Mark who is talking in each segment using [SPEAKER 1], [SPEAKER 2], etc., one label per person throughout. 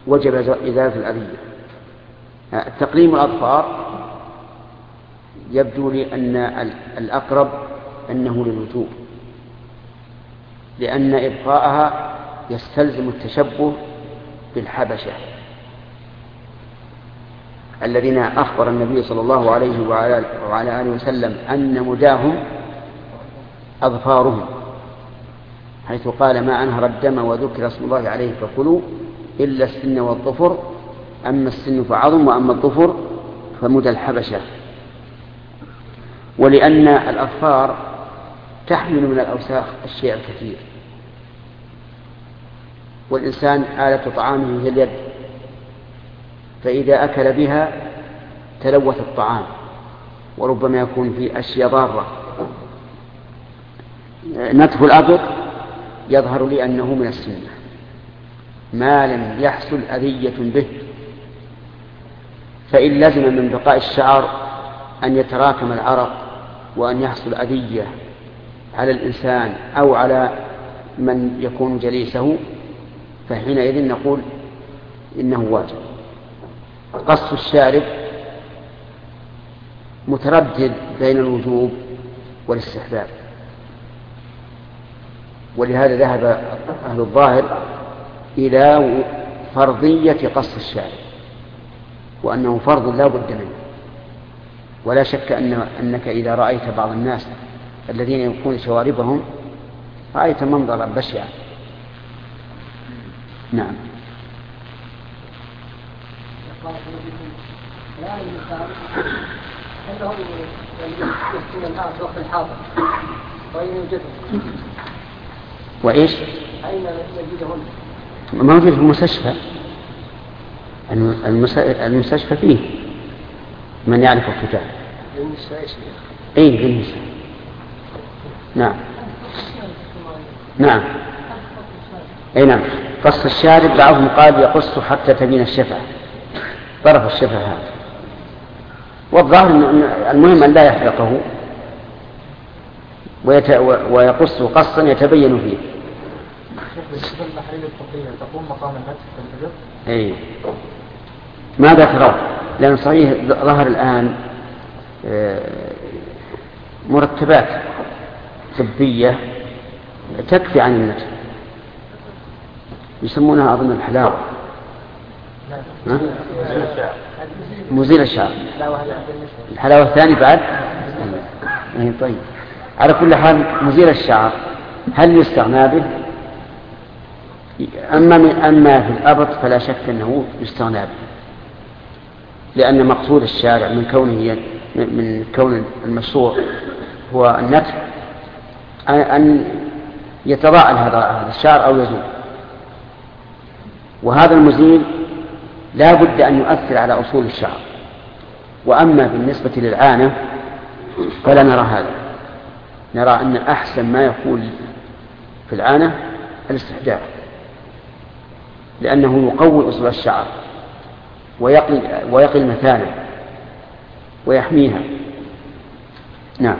[SPEAKER 1] وجب إزالة الأذية. تقليم الأظفار يبدو لي أن الأقرب أنه للوجوب، لأن إبقاءها يستلزم التشبه بالحبشة الذين أخبر النبي صلى الله عليه وعلى آله وسلم أن مداهم أظفارهم، حيث قال: ما أنهر الدم وذكر اسم الله عليه فكلوا إلا السن والظفر، أما السن فعظم وأما الظفر فمدى الحبشة. ولأن الأظفار تحمل من الأوساخ الشيء الكثير، والإنسان آلة طعامه هي اليد، فإذا أكل بها تلوث الطعام وربما يكون فيه أشياء ضارة. نتف الأبط يظهر لي أنه من السنة ما لم يحصل أذية به، فإن لزم من بقاء الشعر أن يتراكم العرق وأن يحصل أذية على الإنسان أو على من يكون جليسه، فحينئذ نقول إنه واجب. قص الشارب متردد بين الوجوب والاستحباب، ولهذا ذهب أهل الظاهر إلى فرضية قص الشارب، وأنه فرض لا بد منه. ولا شك أنك إذا رأيت بعض الناس الذين ينقون شواربهم رأيت منظرا بشعا. نعم.
[SPEAKER 2] عندهم يسكن الناس وقت الحاضر وأين يوجدهم؟
[SPEAKER 1] وإيش؟
[SPEAKER 2] أين يجدهم؟
[SPEAKER 1] موجود في المستشفى. المستشفى فيه من يعرف الكتاب. أي بالنسبة. نعم. نعم. أي نعم. قص الشارب بعضهم قال يقص حتى تبين الشفة، طرف الشفة هذا، والظاهر المهم أن لا يحرقه ويقص قصا يتبين فيه.
[SPEAKER 3] بالنسبة للتحاليل الطبية تقوم مقام النتف والإبط؟
[SPEAKER 1] أي. ماذا ترون؟ لأن صحيح ظهر الآن مرتبات طبية تكفي عن النتف، يسمونها أظن الحلاوة، مزيل الشعر. الحلاوة الثاني بعد. طيب، على كل حال مزيل الشعر هل يستغنى به؟ أما في الأبط فلا شك أنه يستغنى به، لأن مقصود الشارع من كون المشروع هو النتف أن يتضاءل هذا الشعر أو يزول، وهذا المزيل لا بد أن يؤثر على أصول الشعر. وأما بالنسبة للعانة فلا نرى هذا، نرى أن أحسن ما يكون في العانة الاستحداث، لأنه يقوي أصول الشعر ويقي المثانة ويحميها. نعم.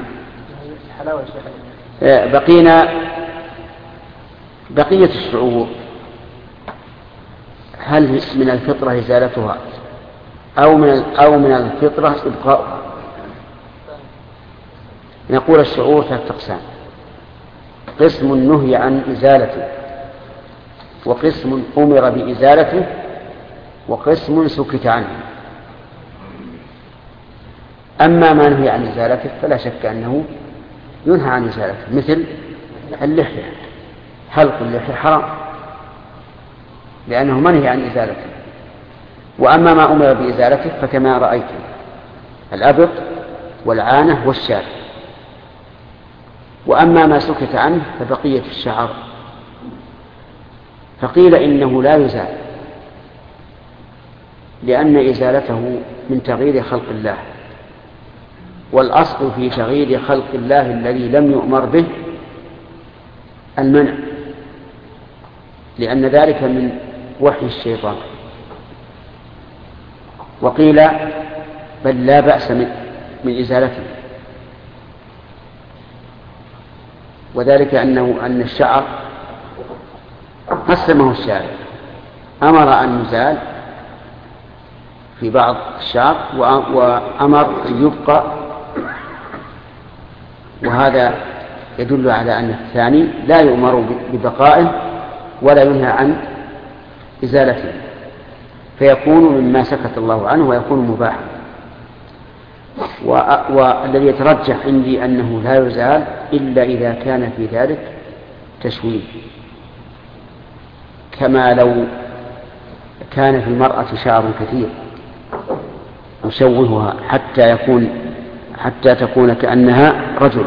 [SPEAKER 1] بقية الشعور هل من الفطرة إزالتها أو من الفطرة إبقاؤها؟ نقول الشعور ثلاثة أقسام: قسم نهي عن إزالته، وقسم أمر بإزالته، وقسم سكت عنه. أما ما نهي عن إزالته فلا شك أنه ينهى عن إزالته، مثل اللحية، حلق اللحية حرام لأنه منهي عن إزالته. وأما ما أمر بإزالته فكما رأيتم الأبط والعانة والشارب. وأما ما سكت عنه فبقية الشعر، فقيل إنه لا يزال لأن إزالته من تغيير خلق الله، والأصل في تغيير خلق الله الذي لم يؤمر به المنع، لأن ذلك من وحي الشيطان. وقيل بل لا بأس من إزالته، وذلك أن الشعر قسمه الشارع أمر أن يزال في بعض الشعر وأمر أن يبقى، وهذا يدل على أن الثاني لا يؤمر ببقائه ولا ينهى عن إزالته، فيكون مما سكت الله عنه ويكون مباحا. والذي يترجح عندي أنه لا يزال إلا إذا كان في ذلك تشويه، كما لو كان في المرأة شعر كثير يشوهها حتى تكون كأنها رجل،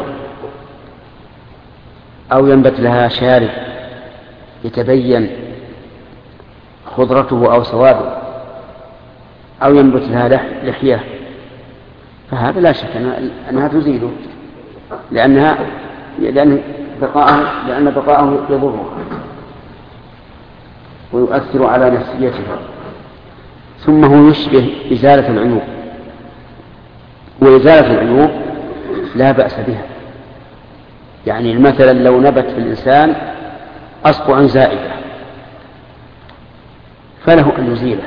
[SPEAKER 1] أو ينبت لها شارب يتبين خضرته أو سواده، أو ينبت لها لحية، فهذا لا شك أنها تزيله، لأن بقاءه يضره ويؤثر على نفسيتها. ثم هو يشبه إزالة العيوب، وإزالة العيوب لا بأس بها. يعني مثلا لو نبت في الإنسان أصبع زائدة فله أن يزيله،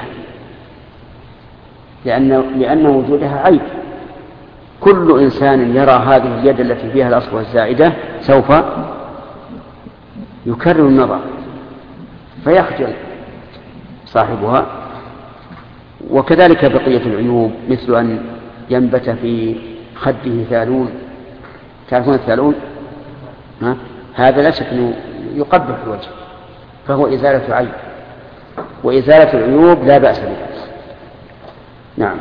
[SPEAKER 1] لأن وجودها عيب. كل إنسان يرى هذه اليد التي فيها الأصبع الزائدة سوف يكرر النظر فيخجل صاحبها. وكذلك بقية العيوب، مثل أن ينبت في خده ثالون، تعرفون الثالون؟ هذا لا شك أنه يقبح الوجه، فهو إزالة عيب، وإزالة العيوب لا بأس بها. نعم.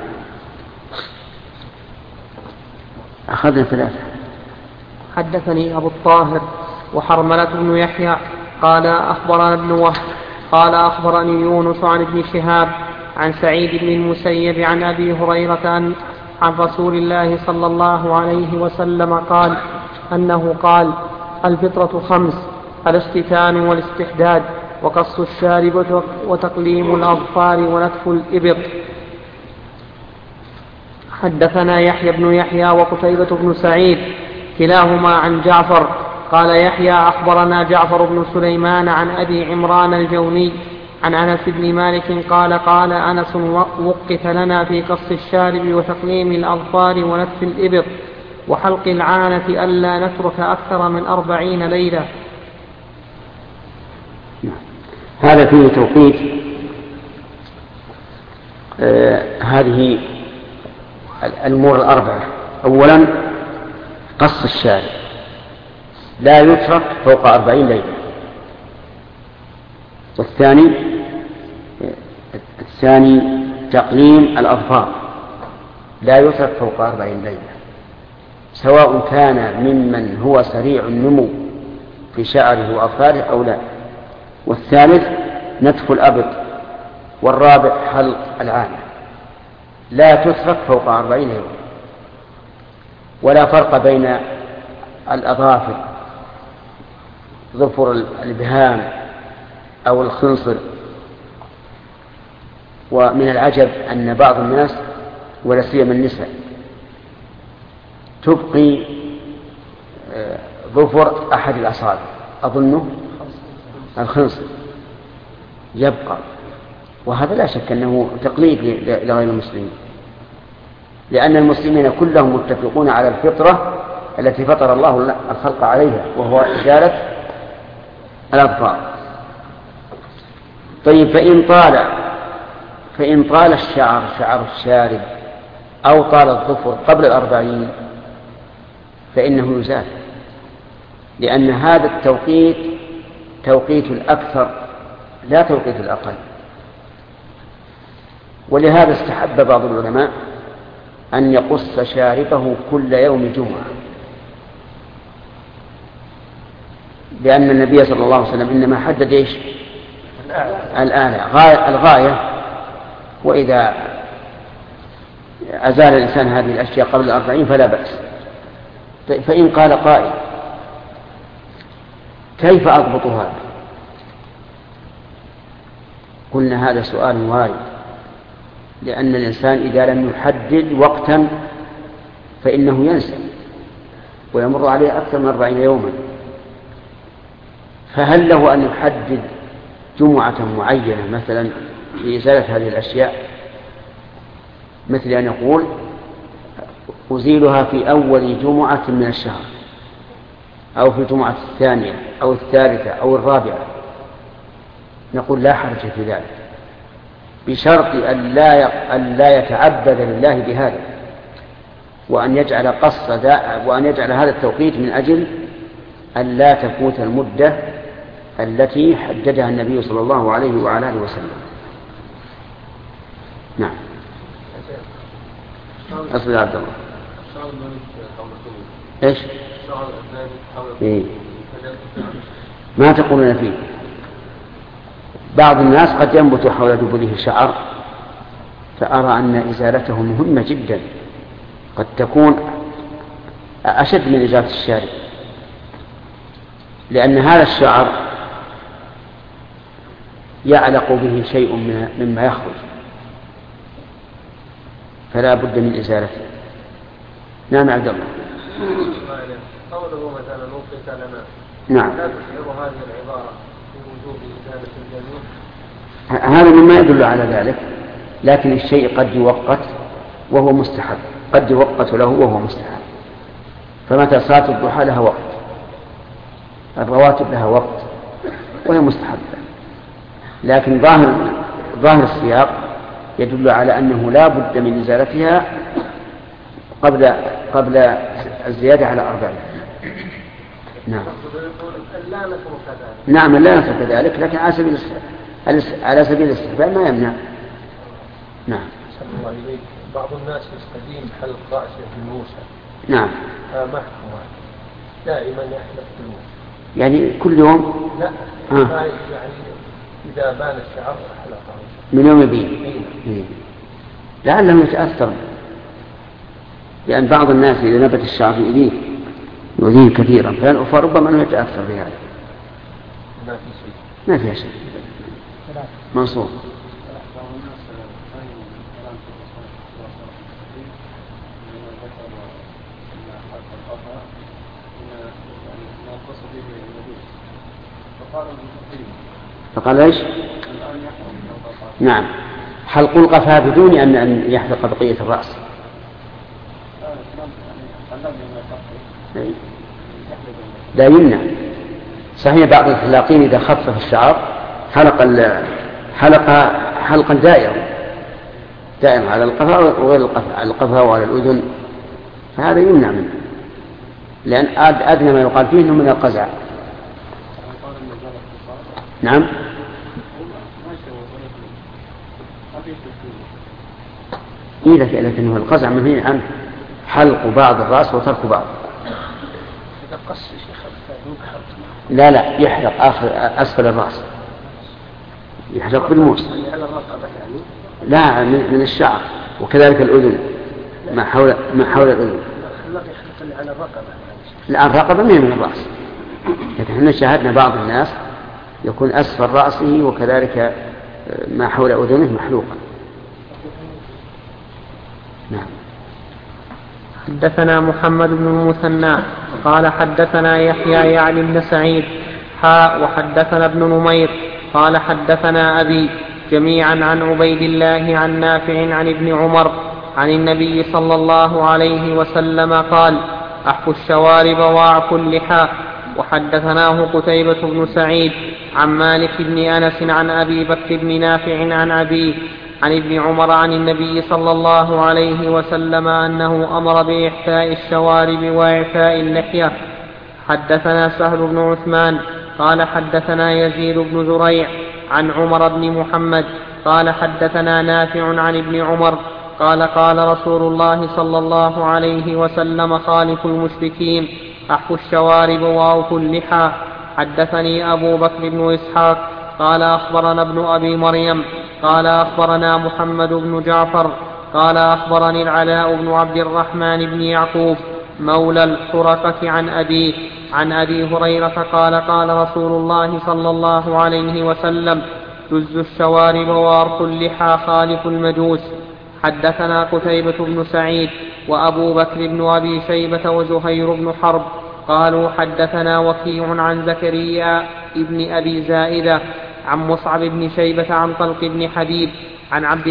[SPEAKER 1] أخذنا ثلاثة.
[SPEAKER 4] حدثني أبو الطاهر وحرملة بن يحيى قال أخبرنا ابن وهب قال أخبرني يونس عن ابن شهاب عن سعيد بن المسيب عن أبي هريرة عن رسول الله صلى الله عليه وسلم قال أنه قال: الفطرة 5: الاختتان والاستحداد وقص الشارب وتقليم الأظفار ونتف الإبط. حدثنا يحيى بن يحيى وقتيبة بن سعيد كلاهما عن جعفر قال يحيى أخبرنا جعفر بن سليمان عن أبي عمران الجوني عن أنس بن مالك قال أنس: وقت لنا في قص الشارب وتقليم الأظفار ونتف الإبط وحلق العانة ألا نترك أكثر من 40 ليلة.
[SPEAKER 1] هذا فيه توقيت هذه الأمور الأربعة. أولا قص الشارب لا يترك فوق 40 ليلة. والثاني تقليم الأظفار لا يترك فوق 40 ليلة، سواء كان ممن هو سريع النمو في شعره وأظفاره أو لا. والثالث نتف الأبط. والرابع حلق العانة لا تترك فوق 40 يوم. ولا فرق بين الأظافر ظفر الإبهام أو الخنصر. ومن العجب أن بعض الناس ولا سيما النساء تبقي ظفر أحد الأصابع، أظنه الخنصر يبقى، وهذا لا شك أنه تقليد لغير المسلمين، لأن المسلمين كلهم متفقون على الفطرة التي فطر الله الخلق عليها، وهو إزالة الأظفار. طيب، فإن طال شعر الشارب أو طال الظفر قبل 40 فإنه يزال، لأن هذا التوقيت توقيت الأكثر لا توقيت الأقل. ولهذا استحب بعض العلماء أن يقص شاربه كل يوم جمعة، لأن النبي صلى الله عليه وسلم إنما حدد إيش؟ الغاية. وإذا أزال الإنسان هذه الأشياء قبل 40 فلا بأس. فإن قال قائل: كيف أضبط هذا؟ قلنا هذا سؤال وارد، لأن الإنسان إذا لم يحدد وقتا فإنه ينسى ويمر عليه أكثر من 40 يوما. فهل له أن يحدد جمعة معينة مثلا لإزالة هذه الأشياء، مثل أن يقول أزيلها في أول جمعة من الشهر، أو في الجمعة الثانية أو الثالثة أو الرابعة، نقول لا حرج في ذلك، بشرط أن لا يتعبد لله بهذا، وأن يجعل هذا التوقيت من أجل أن لا تفوت المدة التي حددها النبي صلى الله عليه وعلى آله وسلم. نعم. أصل يا عبد الله. إيش؟ إيه؟ ما تقولون فيه؟ بعض الناس قد ينبت حول دبره شعر، فأرى أن إزالته مهمة جدا، قد تكون أشد من إزالة الشارب، لأن هذا الشعر يعلق به شيء مما يخرج، فلا بد من إزالته. نعم عبد الله.
[SPEAKER 3] قوله مثلا وقت لنا،
[SPEAKER 1] نعم.
[SPEAKER 3] لا تشعر هذه العبارة بوجوب إزالة الجميع؟
[SPEAKER 1] هذا مما يدل على ذلك، لكن الشيء قد يوقت وهو مستحب، قد يوقت له وهو مستحب. فمتى صلاة الضحى لها وقت، الرواتب لها وقت وهي مستحبة، لكن ظاهر السياق يدل على أنه لا بد من إزالتها قبل الزيادة على 40. نعم. نعم لا نترك ذلك، لكن على سبيل الاستحباب ما يمنع. نعم.
[SPEAKER 3] بعض الناس يستدين حلق رأسه بالموسى.
[SPEAKER 1] نعم.
[SPEAKER 3] محكوم دائما يحلق بالموسى.
[SPEAKER 1] يعني كل يوم؟
[SPEAKER 3] لا. يعني إذا بان الشعر حلقه.
[SPEAKER 1] من يوم يبين. لعله يتأثر، لأن بعض الناس إذا نبت الشعر يؤذيه كثيرا، فربما أنه يتأثر بهذا. ما فيها شيء. منصور. فقال ايش؟ نعم، حلق القفا بدون أن يحلق بقية الرأس. لا يمنع. صحيح بعض الحلاقين إذا خفف الشعر حلقا دائرا على القفا وغير القفا، على القفا وعلى الأذن، فهذا يمنع منه، لأن أدنى ما يقال فيه من القزع. نعم. لكنه القزع منهي عنه، حلق بعض الرأس وترك بعض. لا يحلق أسفل الرأس، يحلق بالموس. لا من الشعر، وكذلك الأذن ما حول الأذن. لا الرقبة من الرأس، لكن احنا شاهدنا بعض الناس يكون أسفل رأسه وكذلك ما حول أذنه محلوقا. نعم.
[SPEAKER 4] حدثنا محمد بن المثنى قال حدثنا يحيى يعني بن سعيد وحدثنا ابن نمير قال حدثنا أبي جميعا عن عبيد الله عن نافع عن ابن عمر عن النبي صلى الله عليه وسلم قال: أحفوا الشوارب وأعفوا اللحى. وحدثناه قتيبة بن سعيد عن مالك بن أنس عن أبي بكر بن نافع عن أبيه عن ابن عمر عن النبي صلى الله عليه وسلم أنه أمر بإحفاء الشوارب وإعفاء اللحية. حدثنا سهل بن عثمان قال حدثنا يزيد بن زريع عن عمر بن محمد قال حدثنا نافع عن ابن عمر قال: قال رسول الله صلى الله عليه وسلم: خالف المشركين، أحفوا الشوارب وأوفوا اللحى. حدثني أبو بكر بن إسحاق قال أخبرنا ابن أبي مريم قال أخبرنا محمد بن جعفر قال أخبرني العلاء بن عبد الرحمن بن يعقوب مولى الحرقة عن أبيه عن أبي هريرة قال: قال رسول الله صلى الله عليه وسلم: جزوا الشوارب وأرخوا اللحى، خالف المجوس. حدثنا قتيبة بن سعيد وأبو بكر بن أبي شيبة وزهير بن حرب قالوا حدثنا وكيع عن زكريا ابن أبي زائدة عن مصعب بن شيبة عن طلق بن حبيب عن عبد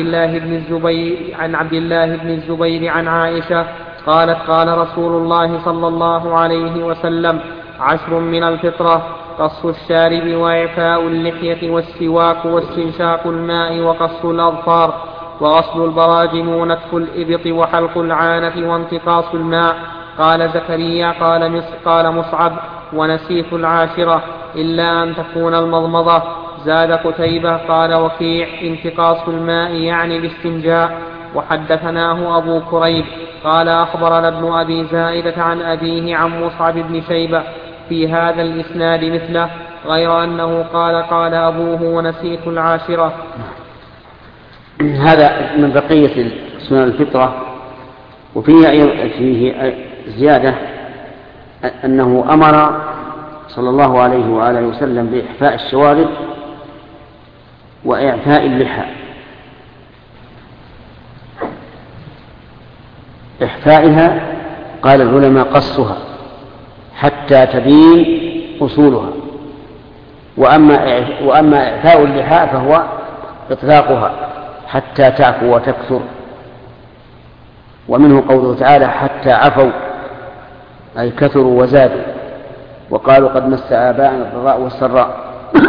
[SPEAKER 4] الله بن الزبير عن عائشة قالت قال رسول الله صلى الله عليه وسلم 10 من الفطرة: قص الشارب وإعفاء اللحية والسواك واستنشاق الماء وقص الأظفار وغسل البراجم ونتف الإبط وحلق العانة وانتقاص الماء. قال زكريا قال مصعب: ونسيت 10 إلا أن تكون المضمضة. زاد قتيبة قال وكيع: انتقاص الماء يعني الاستنجاء. وحدثناه أبو كريب قال أخبرنا ابن أبي زائدة عن أبيه عن مصعب بن شيبة في هذا الإسناد مثله، غير أنه قال أبوه: ونسيت 10.
[SPEAKER 1] هذا من بقية سنن الفطرة. فيه زيادة أنه أمر صلى الله عليه وآله وسلم بإحفاء الشوارب وإعفاء اللحى. إحفائها قال العلماء قصها حتى تبين أصولها، وأما إعفاء اللحى فهو إطلاقها حتى تعفو وتكثر. ومنه قوله تعالى: حتى عفوا، أي كثروا وزادوا، وقالوا قد مس آباءنا الضراء والسراء.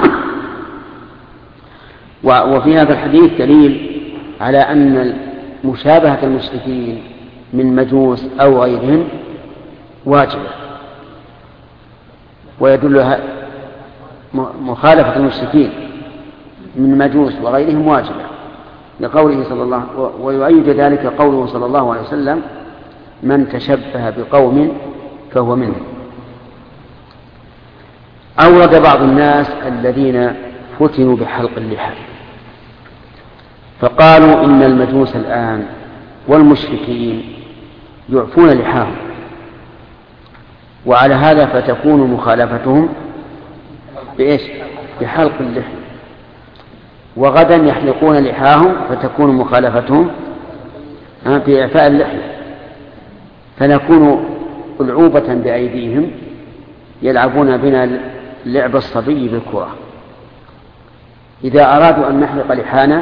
[SPEAKER 1] وفي هذا الحديث دليل على أن مشابهة المشركين من مجوس أو غيرهم واجبة، ويدل مخالفة المشركين من مجوس وغيرهم واجبة لقوله صلى الله عليه وسلم. ويؤيد ذلك قوله صلى الله عليه وسلم: من تشبه بقوم فهو منهم. أورد بعض الناس الذين فتنوا بحلق اللحى فقالوا إن المجوس الآن والمشركين يعفون لحاهم، وعلى هذا فتكون مخالفتهم بإيش؟ بحلق اللحى، وغدا يحلقون لحاهم فتكون مخالفتهم بإعفاء اللحية، فنكون ألعوبة بأيديهم يلعبون بنا لعب الصبي بالكرة. إذا أرادوا أن نحلق لحانا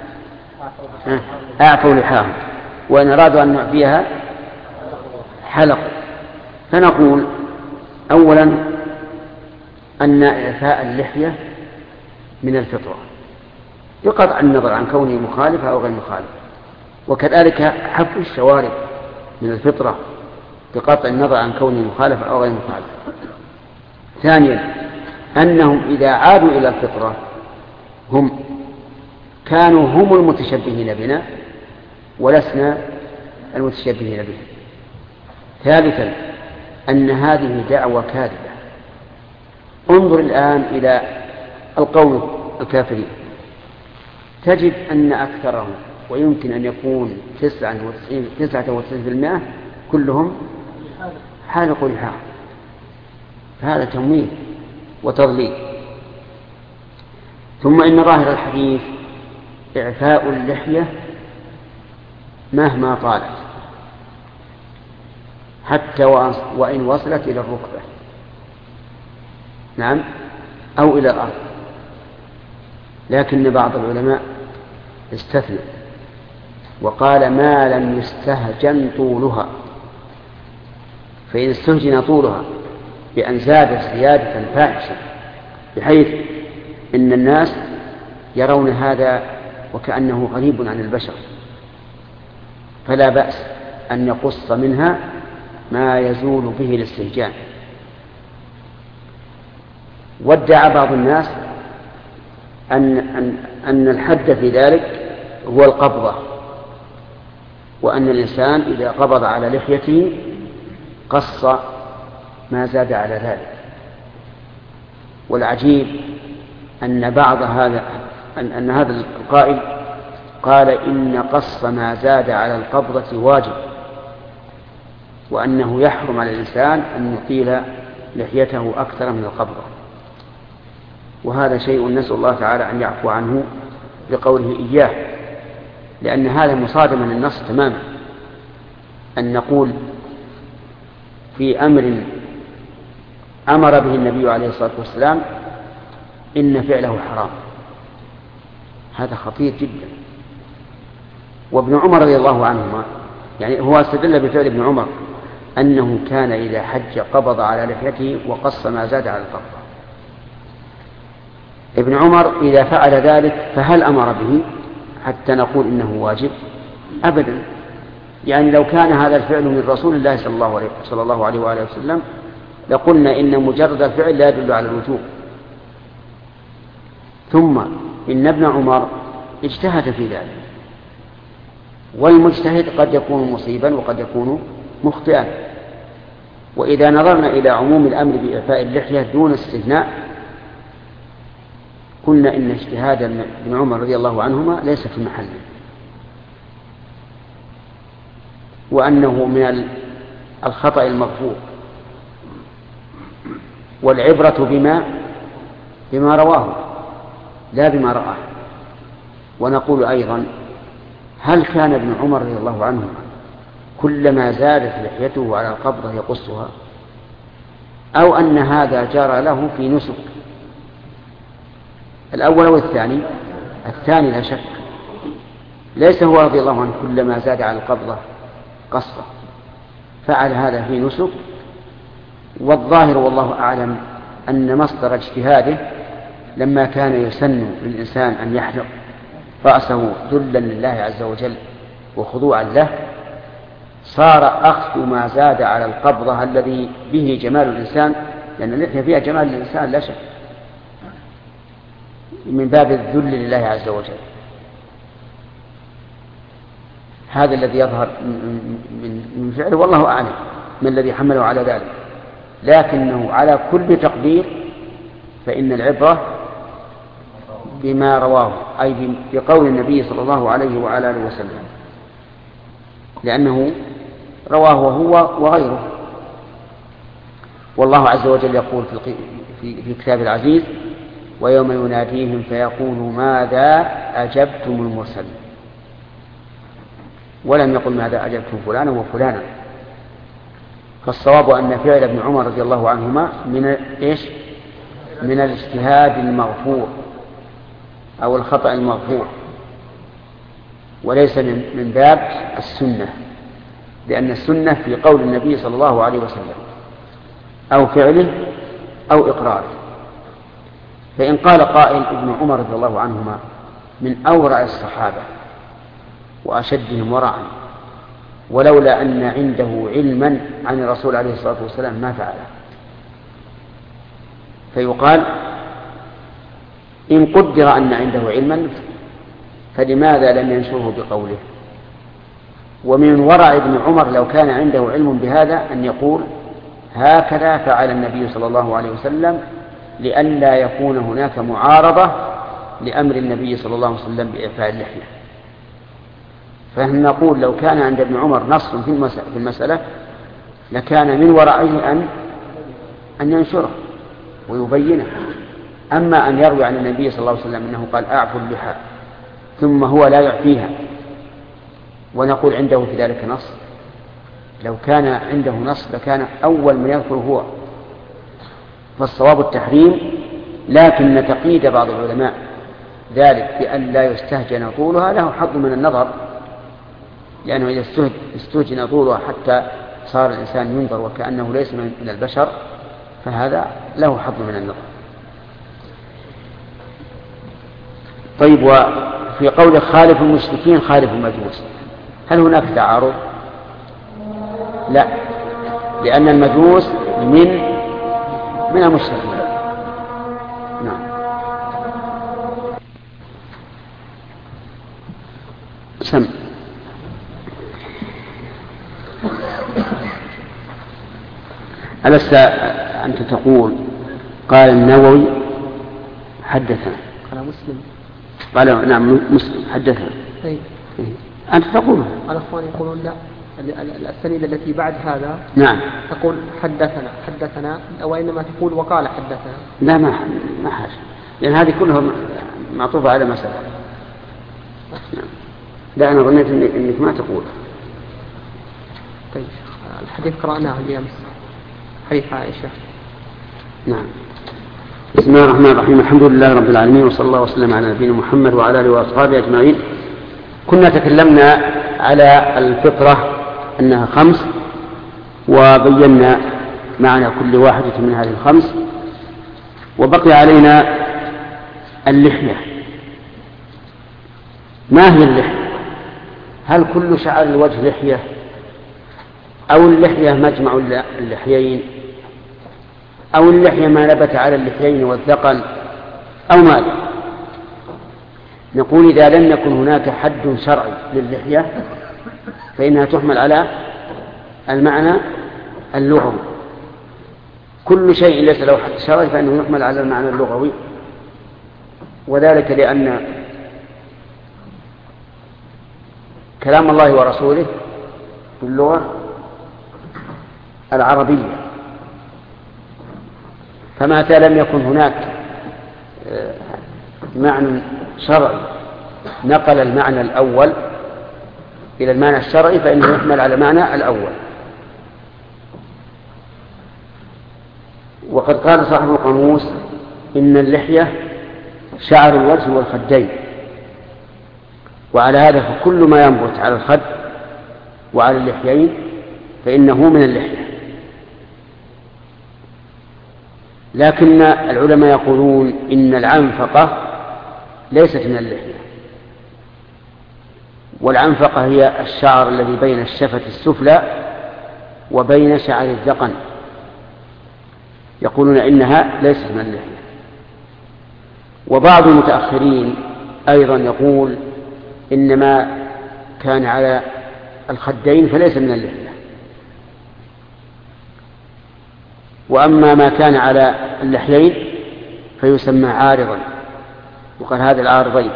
[SPEAKER 1] أعفوا لحاهم، وإن أرادوا أن نعفيها حلقوا. فنقول أولا أن إعفاء اللحية من الفطرة بقطع النظر عن كونه مخالف أو غير مخالف، وكذلك حفظ الشوارب من الفطرة بقطع النظر عن كونه مخالف أو غير مخالف. ثانيا أنهم إذا عادوا إلى الفطرة كانوا هم المتشبهين بنا ولسنا المتشبهين بهم. ثالثا أن هذه دعوة كاذبة. انظر الآن إلى القوم الكافرين، تجد أن أكثرهم ويمكن أن يكون 99% كلهم حالقوا لحاهم. هذا تمويه وتضليل. ثم إن ظاهر الحديث إعفاء اللحية مهما طالت حتى وإن وصلت إلى الركبة، نعم، أو إلى الأرض. لكن بعض العلماء استثنى وقال: ما لم يستهجن طولها. فإن استهجن طولها بأن زاد زيادة فاحشة بحيث إن الناس يرون هذا وكأنه غريب عن البشر، فلا بأس أن يقص منها ما يزول به الاستهجان. وادعى بعض الناس أن الحد في ذلك هو القبضة، وأن الإنسان إذا قبض على لحيته قص ما زاد على ذلك. والعجيب أن أن هذا القائل قال إن قص ما زاد على القبضة واجب، وأنه يحرم على الإنسان أن يطيل لحيته أكثر من القبضة. وهذا شيء نسأل الله تعالى أن يعفو عنه بقوله إياه، لأن هذا مصادم للنص تماما. أن نقول في أمر أمر به النبي عليه الصلاة والسلام إن فعله حرام، هذا خطير جدا. وابن عمر رضي الله عنهما يعني هو استدل بفعل ابن عمر أنه كان إذا حج قبض على لحيته وقص ما زاد على القبضة. ابن عمر إذا فعل ذلك فهل أمر به حتى نقول إنه واجب؟ أبدا. يعني لو كان هذا الفعل من رسول الله صلى الله عليه وآله وسلم لقلنا إن مجرد الفعل لا يدل على الوجوب. ثم إن ابن عمر اجتهد في ذلك، والمجتهد قد يكون مصيبا وقد يكون مخطئا. وإذا نظرنا إلى عموم الأمر بإعفاء اللحية دون استثناء قلنا إن اجتهاد ابن عمر رضي الله عنهما ليس في محله، وأنه من الخطأ المغفور، والعبرة بما رواه لا بما رآه. ونقول أيضا هل كان ابن عمر رضي الله عنه كلما زادت لحيته على القبضة يقصها، أو أن هذا جرى له في نسك؟ الأول أو الثاني؟ الثاني لا شك. ليس هو رضي الله عنه كلما زاد على القبضة قصة، فعل هذا في نسك. والظاهر والله أعلم أن مصدر اجتهاده لما كان يسن للإنسان أن يحلق رأسه ذلا لله عز وجل وخضوعا له، صار أخذ ما زاد على القبضة الذي به جمال الإنسان، لأن اللحية فيها جمال الإنسان لا شك، من باب الذل لله عز وجل. هذا الذي يظهر من فعله، والله أعلم من الذي حمله على ذلك. لكنه على كل تقدير فإن العبرة بما رواه، أي بقول النبي صلى الله عليه وعلى آله وسلم، لأنه رواه هو وغيره. والله عز وجل يقول في كتاب العزيز: ويوم يناديهم فيقول ماذا أجبتم المرسلين، ولم يقل ماذا أجبتم فلانا وفلانا. فالصواب أن فعل ابن عمر رضي الله عنهما من الاجتهاد المغفور أو الخطأ المغفور، وليس من باب السنة، لأن السنة في قول النبي صلى الله عليه وسلم أو فعله أو إقراره. فإن قال قائل: ابن عمر رضي الله عنهما من أورع الصحابة وأشدهم ورعا، ولولا أن عنده علما عن الرسول عليه الصلاة والسلام ما فعله. فيقال: إن قدر أن عنده علما فلماذا لم ينشره بقوله؟ ومن ورع ابن عمر لو كان عنده علم بهذا أن يقول: هكذا فعل النبي صلى الله عليه وسلم، لئلا يكون هناك معارضة لأمر النبي صلى الله عليه وسلم بإعفاء اللحية. فنحن نقول لو كان عند ابن عمر نص في المسألة لكان من ورعه أن ينشره ويبينه. أما أن يروي عن النبي صلى الله عليه وسلم أنه قال: أعفوا اللحى، ثم هو لا يعفيها، ونقول عنده في ذلك نص. لو كان عنده نص لكان أول من يذكر هو. فالصواب التحريم، لكن تقييد بعض العلماء ذلك بأن لا يستهجن طولها له حظ من النظر، لأنه إذا استهجن طولها حتى صار الإنسان ينظر وكأنه ليس من البشر فهذا له حظ من النظر. طيب، وفي قول خالف المشركين خالف المجوس، هل هناك تعارض؟ لا، لأن المجوس من المشركين. نعم. سم. ألست أنت تقول قال النووي حدثنا؟
[SPEAKER 4] قال مسلم.
[SPEAKER 1] قال نعم مسلم حدثنا.
[SPEAKER 4] طيب.
[SPEAKER 1] أنت تقولها.
[SPEAKER 4] الأخوان يقولون لا، السنيدة التي بعد هذا
[SPEAKER 1] نعم
[SPEAKER 4] تقول حدثنا وإنما تقول وقال حدثنا.
[SPEAKER 1] لا، ما حاجة، لأن هذه كلها معطوفة على مسألة. نعم. لا، أنا ظنيت إنك ما تقول.
[SPEAKER 4] طيب، الحديث قرأناه اليوم، حديث عائشة.
[SPEAKER 1] نعم. بسم الله الرحمن الرحيم. الحمد لله رب العالمين، وصلى الله وسلم على نبينا محمد وعلى آله وأصحابه أجمعين. كنا تكلمنا على الفطرة أنها 5، وبينا معنى كل واحدة من هذه 5، وبقي علينا اللحية. ما هي اللحية؟ هل كل شعر الوجه لحية، أو اللحية مجمع اللحيين، أو اللحية ما نبت على اللحيين والذقن، أو ماذا؟ نقول إذا لم يكن هناك حد شرعي للحية فإنها تحمل على المعنى اللغوي. كل شيء ليس له حد شرعي فإنه يحمل على المعنى اللغوي، وذلك لأن كلام الله ورسوله باللغة العربية، فمتى لم يكن هناك معنى شرعي نقل المعنى الأول إلى المعنى الشرعي فإنه يحمل على المعنى الأول. وقد قال صاحب القاموس إن اللحية شعر الوجه والخدين، وعلى هذا فكل ما ينبت على الخد وعلى اللحيين فإنه من اللحية. لكن العلماء يقولون إن العنفقة ليست من اللحية، والعنفقة هي الشعر الذي بين الشفة السفلى وبين شعر الذقن، يقولون إنها ليست من اللحية. وبعض المتأخرين أيضا يقول إنما كان على الخدين فليس من اللحية، وأما ما كان على اللحيين فيسمى عارضا، وقال هذا العارضين.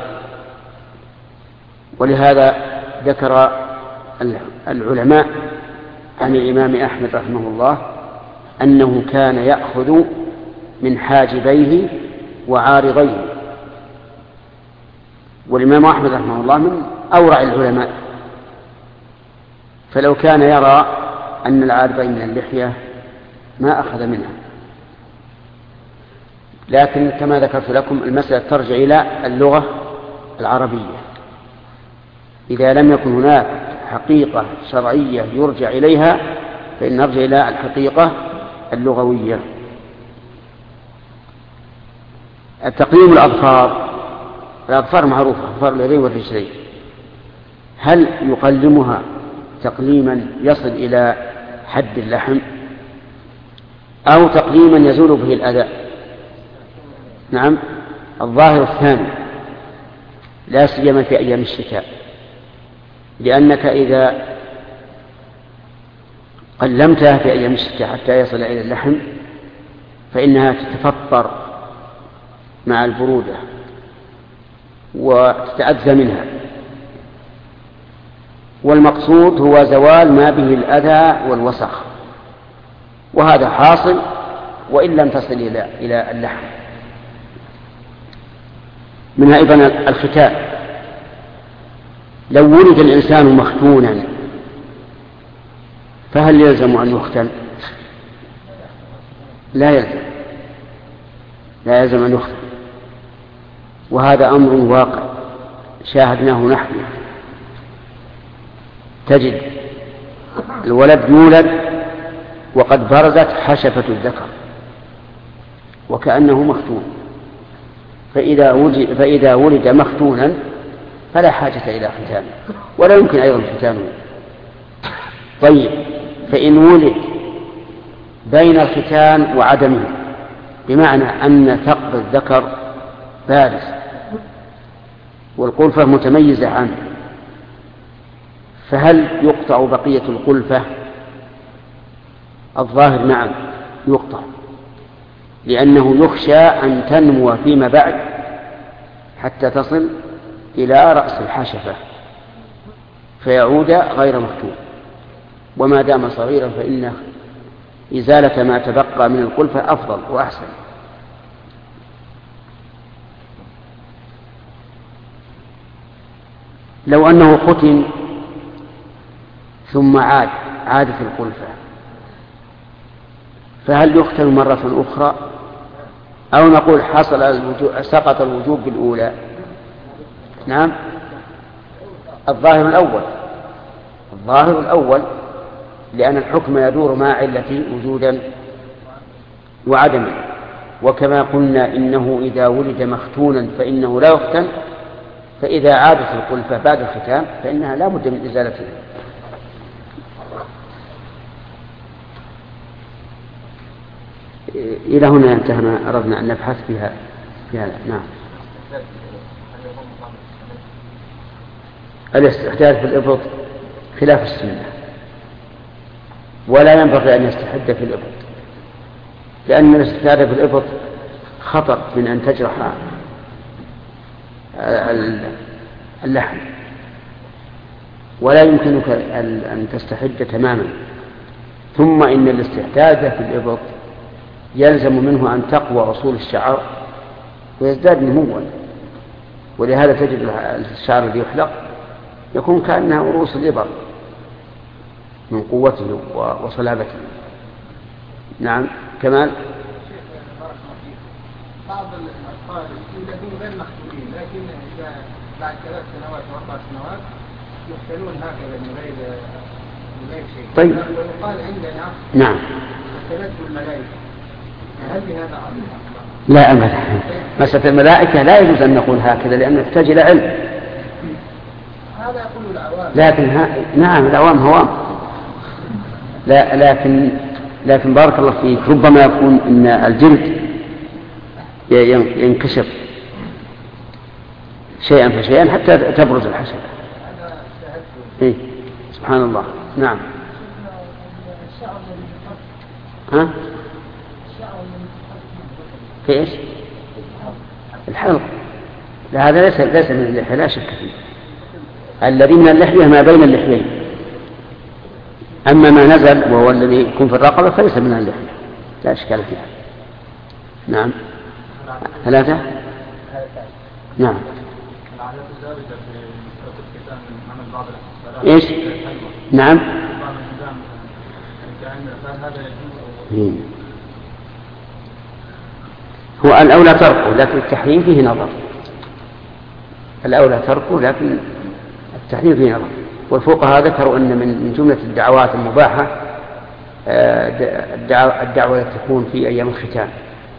[SPEAKER 1] ولهذا ذكر العلماء عن الإمام أحمد رحمه الله أنه كان يأخذ من حاجبيه وعارضيه، والإمام أحمد رحمه الله من أورع العلماء، فلو كان يرى أن العارضين من اللحية ما أخذ منها. لكن كما ذكرت لكم المسألة ترجع إلى اللغة العربية. إذا لم يكن هناك حقيقة شرعية يرجع إليها فإن نرجع إلى الحقيقة اللغوية. تقليم الأظفار معروفة، أظفار اليدين والرجلين، هل يقلمها تقليما يصل إلى حد اللحم أو تقليما يزول به الأذى؟ نعم، الظاهر الثاني، لا سيما في أيام الشتاء، لأنك إذا قلمتها في أيام الشتاء حتى يصل إلى اللحم فإنها تتفطر مع البرودة وتتأذى منها، والمقصود هو زوال ما به الأذى والوسخ، وهذا حاصل وإن لم تصل إلى اللحم. منها أيضا الختان. لو ولد الإنسان مختونا فهل يلزم أن يختن؟ لا يلزم أن يختن، وهذا أمر واقع شاهدناه نحن. تجد الولد يولد وقد برزت حشفة الذكر وكأنه مختون، فإذا ولد مختونا فلا حاجة إلى ختانه، ولا يمكن أيضا ختانه. طيب، فإن ولد بين الختان وعدمه، بمعنى أن ثقب الذكر بارز والقلفة متميزة عنه، فهل يقطع بقية القلفة؟ الظاهر نعم يقطع، لأنه يخشى أن تنمو فيما بعد حتى تصل إلى رأس الحشفة فيعود غير مختوم، وما دام صغيرا فإن إزالة ما تبقى من القلفة أفضل وأحسن. لو أنه ختن ثم عادت القلفة فهل يختن مرة أخرى أو نقول سقط الوجوب بالأولى. نعم، الظاهر الأول لأن الحكم يدور مع علة وجودا وعدما، وكما قلنا إنه إذا ولد مختونا فإنه لا يختن، فإذا عادت الخلفة بعد الختان فإنها لا بد من إزالتها. إلى هنا انتهينا، أردنا أن نبحث فيها نعم. الاستحداث في الإبط خلاف السنة، ولا ينبغي أن يستحد في الإبط، لأن الاستحداث في الإبط خطر من أن تجرح اللحم، ولا يمكنك أن تستحد تماما. ثم إن الاستحداث في الإبط يلزم منه أن تقوى أصول الشعر ويزداد نموا، ولهذا تجد الشعر الذي يحلق يكون كأنها رؤوس الإبر من قوته وصلابته. نعم كمال.
[SPEAKER 3] بعض الأطفال يولدون غير مختونين، لكن إذا بعد 3 سنوات أو 4 سنوات يختلون هكذا من غير شيء.
[SPEAKER 1] طيب.
[SPEAKER 3] ويقال عندنا
[SPEAKER 1] نعم
[SPEAKER 3] اختلته الملائكة، هل بهذا عظيم؟
[SPEAKER 1] لا أبدا، مسألة الملائكة لا يجوز أن نقول هكذا لأنه يحتاج إلى علم.
[SPEAKER 3] هذا يقول العوام.
[SPEAKER 1] لكن نعم العوام هوام. لا لكن بارك الله فيك، ربما يكون إن الجلد ينكشف شيئا فشيئا حتى تبرز الحشرة. إيه؟ سبحان الله. نعم. ها؟ في إيش؟ الحلق. لا هذا ليس من اللحية لا شك فيه. الذي من اللحية ما بين اللحيين، أما ما نزل وهو الذي يكون في الرقبة فليس من اللحية، لا إشكال فيها. نعم. 3. نعم. إيش؟ نعم. هو الأولى تركه، لكن التحريم فيه نظر. الأولى تركه لكن التحريم فيه نظر. والفقهاء ذكروا أن من جملة الدعوات المباحة الدعوة التي تكون في أيام الختان.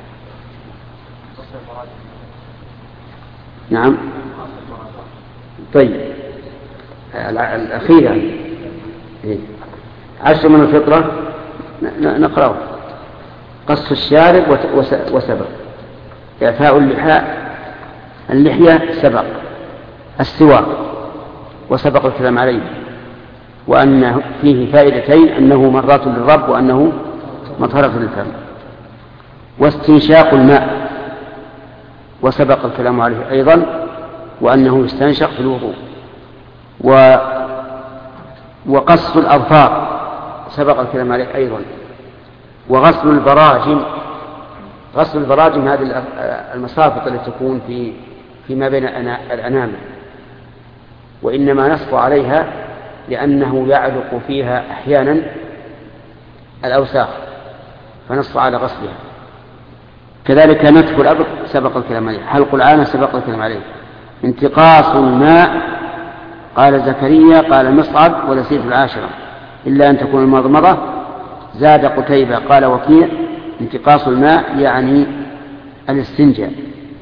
[SPEAKER 1] نعم. طيب الأخيرة 10 من الفطرة نقرأه. قص الشارب وسبق، إعفاء اللحية سبق، السواك وسبق الكلام عليه، وأن فيه فائدتين: أنه مرات للرب وأنه مطهرة للفم، واستنشاق الماء وسبق الكلام عليه أيضا، وأنه يستنشق في الوضوء، وقص الأظفار سبق الكلام عليه أيضا، وغسل البراجم. غسل البراجم هذه المصافط التي تكون فيما بين الأنامل، وإنما نص عليها لأنه يعلق فيها أحيانا الأوساخ فنص على غسلها. كذلك نتف الأبط سبق الكلام عليه، حلق العانة سبق الكلام عليه، انتقاص الماء قال زكريا قال مصعب ونسيت 10 إلا أن تكون المضمضة. زاد قتيبة قال وكيع انتقاص الماء يعني الاستنجاء.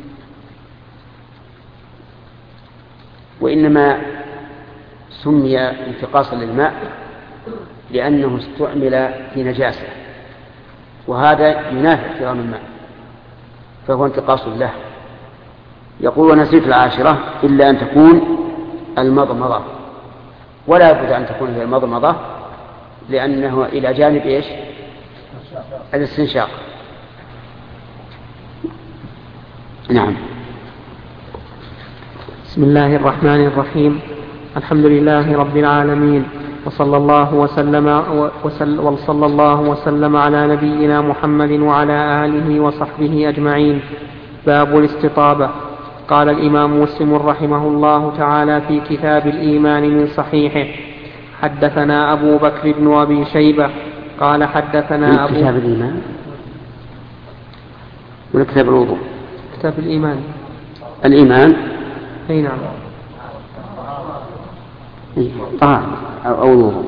[SPEAKER 1] وإنما سمي انتقاصا للماء لأنه استعمل في نجاسة، وهذا ينافي احترام الماء، فهو انتقاص له. يقول ونسيت 10 إلا أن تكون المضمضة، ولا بد أن تكون هي المضمضة لأنه إلى جانب إيش؟ الاستنشاق. نعم.
[SPEAKER 4] بسم الله الرحمن الرحيم. الحمد لله رب العالمين، وصلى الله وسلم على نبينا محمد وعلى آله وصحبه أجمعين. باب الاستطابة. قال الإمام مسلم رحمه الله تعالى في كتاب الإيمان من صحيحه: حدثنا أبو بكر بن أبي شيبة قال حدثنا أبو
[SPEAKER 1] كتاب الإيمان ولا كتاب الوضوء؟
[SPEAKER 4] كتاب الإيمان.
[SPEAKER 1] الإيمان؟
[SPEAKER 4] أي نعم.
[SPEAKER 1] أو الوضوء.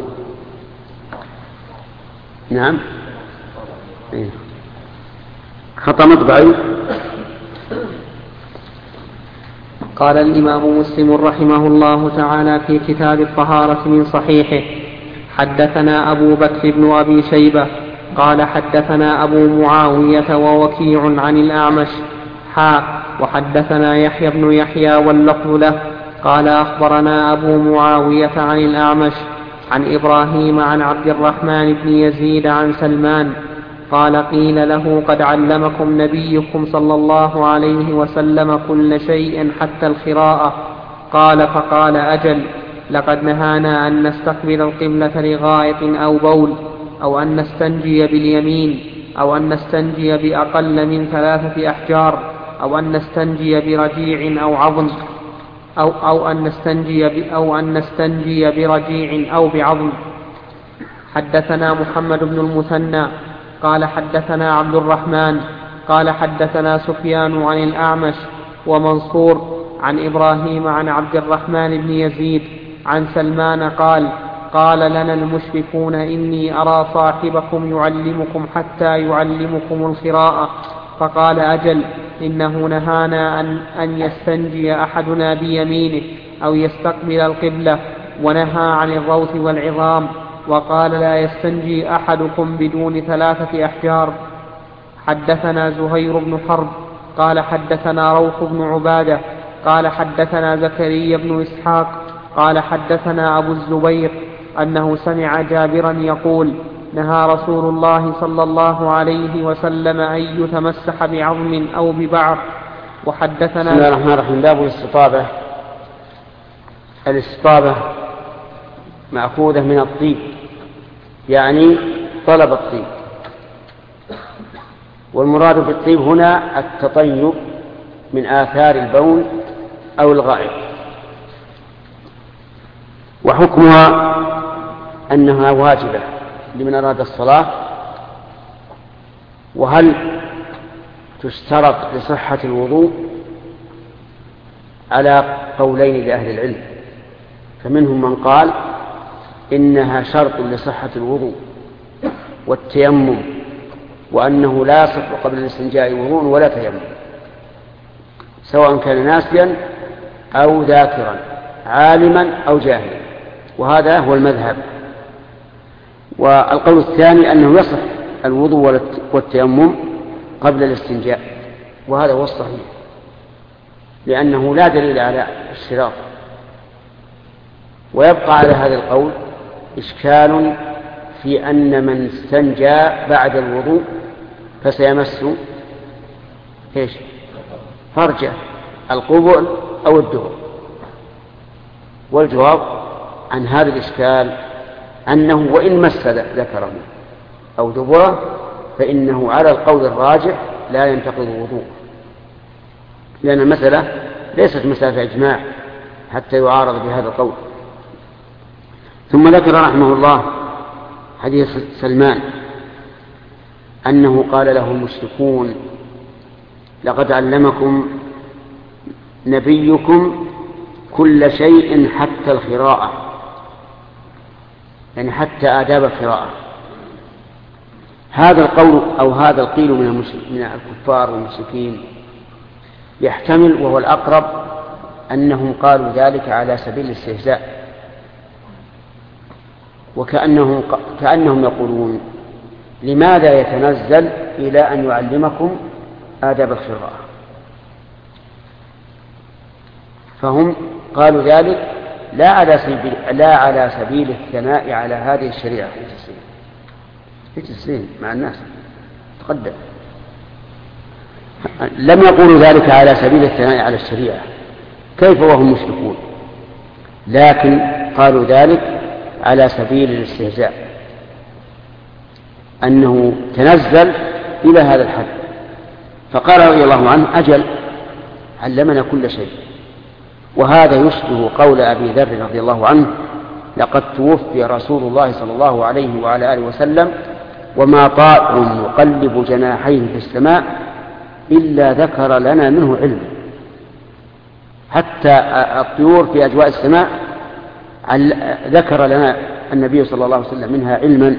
[SPEAKER 1] نعم. خطأ مطبعي.
[SPEAKER 4] قال الإمام مسلم رحمه الله تعالى في كتاب الطهارة من صحيحه: حدثنا أبو بكر بن أبي شيبة قال حدثنا أبو معاوية ووكيع عن الأعمش وحدثنا يحيى بن يحيى واللفظ له قال أخبرنا أبو معاوية عن الأعمش عن إبراهيم عن عبد الرحمن بن يزيد عن سلمان قال قيل له قد علمكم نبيكم صلى الله عليه وسلم كل شيء حتى الخراءة. قال فقال أجل، لقد نهانا أن نستقبل القبلة لغائط أو بول، أو أن نستنجي باليمين، أو أن نستنجي بأقل من 3 أحجار، أو أن نستنجي برجيع أو عظم، أو أن نستنجي برجيع أو بعظم. حدثنا محمد بن المثنى قال حدثنا عبد الرحمن قال حدثنا سفيان عن الأعمش ومنصور عن إبراهيم عن عبد الرحمن بن يزيد عن سلمان قال لنا المشركون إني أرى صاحبكم يعلمكم حتى يعلمكم الخراءة. فقال أجل، إنه نهانا أن يستنجي أحدنا بيمينه أو يستقبل القبلة، ونهى عن الروث والعظام، وقال لا يستنجي أحدكم بدون 3 أحجار. حدثنا زهير بن حرب قال حدثنا روح بن عبادة قال حدثنا زكريا بن إسحاق قال حدثنا أبو الزبير أنه سمع جابرا يقول نهى رسول الله صلى الله عليه وسلم أن يتمسح بعظم أو ببعر. وحدثنا
[SPEAKER 1] بسم الله الرحمن الرحيم. باب الاستطابة. الاستطابة مأخوذة من الطيب، يعني طلب الطيب، والمراد بالطيب هنا التطيب من آثار البول أو الغائط. وحكمها أنها واجبة لمن أراد الصلاة. وهل تشترط لصحة الوضوء؟ على قولين لأهل العلم، فمنهم من قال إنها شرط لصحة الوضوء والتيمم، وأنه لا يصح قبل الاستنجاء وضوء ولا تيمم، سواء كان ناسيا أو ذاكرا، عالما أو جاهلا، وهذا هو المذهب. والقول الثاني أنه يصح الوضوء والتيمم قبل الاستنجاء، وهذا هو الصحيح، لأنه لا دليل على الشراط. ويبقى على هذا القول إشكال في أن من استنجى بعد الوضوء فسيمس فرجه، القبل أو الدبر. والجواب عن هذا الإشكال أنه وإن مس ذكره أو دبره فإنه على القول الراجح لا ينتقض الوضوء، لأن المسألة ليست مسألة إجماع حتى يعارض بهذا القول. ثم ذكر رحمه الله حديث سلمان أنه قال له المشركون لقد علمكم نبيكم كل شيء حتى الخراءة، يعني حتى آداب الخراءة. هذا القول أو هذا القيل من الكفار والمشركين يحتمل، وهو الأقرب، أنهم قالوا ذلك على سبيل الاستهزاء، كأنهم يقولون لماذا يتنزل إلى أن يعلمكم آداب الخراءة؟ فهم قالوا ذلك لا على سبيل الثناء على هذه الشريعة. السين مع الناس تقدم. لم يقولوا ذلك على سبيل الثناء على الشريعة، كيف وهم مشركون؟ لكن قالوا ذلك على سبيل الاستهزاء، أنه تنزل إلى هذا الحد. فقال رضي الله عنه أجل، علمنا كل شيء. وهذا يشبه قول أبي ذر رضي الله عنه لقد توفي رسول الله صلى الله عليه وعلى آله وسلم وما طائر يقلب جناحيه في السماء إلا ذكر لنا منه علما. حتى الطيور في أجواء السماء ذكر لنا النبي صلى الله عليه وسلم منها علما.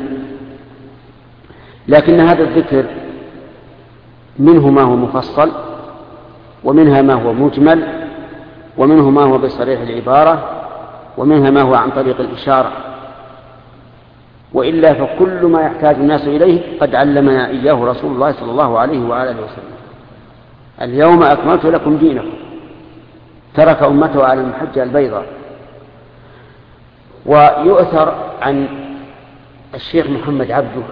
[SPEAKER 1] لكن هذا الذكر منه ما هو مفصل، ومنها ما هو مجمل، ومنه ما هو بصريح العبارة، ومنها ما هو عن طريق الإشارة. وإلا فكل ما يحتاج الناس إليه قد علمنا إياه رسول الله صلى الله عليه وآله وسلم. اليوم أكملت لكم دينكم، ترك أمته على المحجة البيضاء. ويؤثر عن الشيخ محمد عبده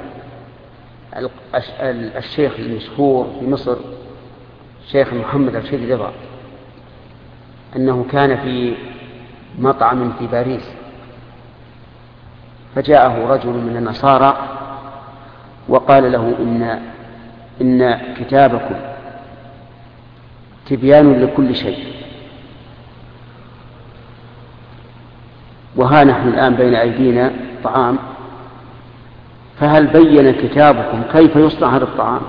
[SPEAKER 1] الشيخ المشهور في مصر، الشيخ محمد رشيد رضا، أنه كان في مطعم في باريس، فجاءه رجل من النصارى وقال له إن كتابكم تبيان لكل شيء، وها نحن الآن بين أيدينا طعام، فهل بين كتابكم كيف يصنع هذا الطعام؟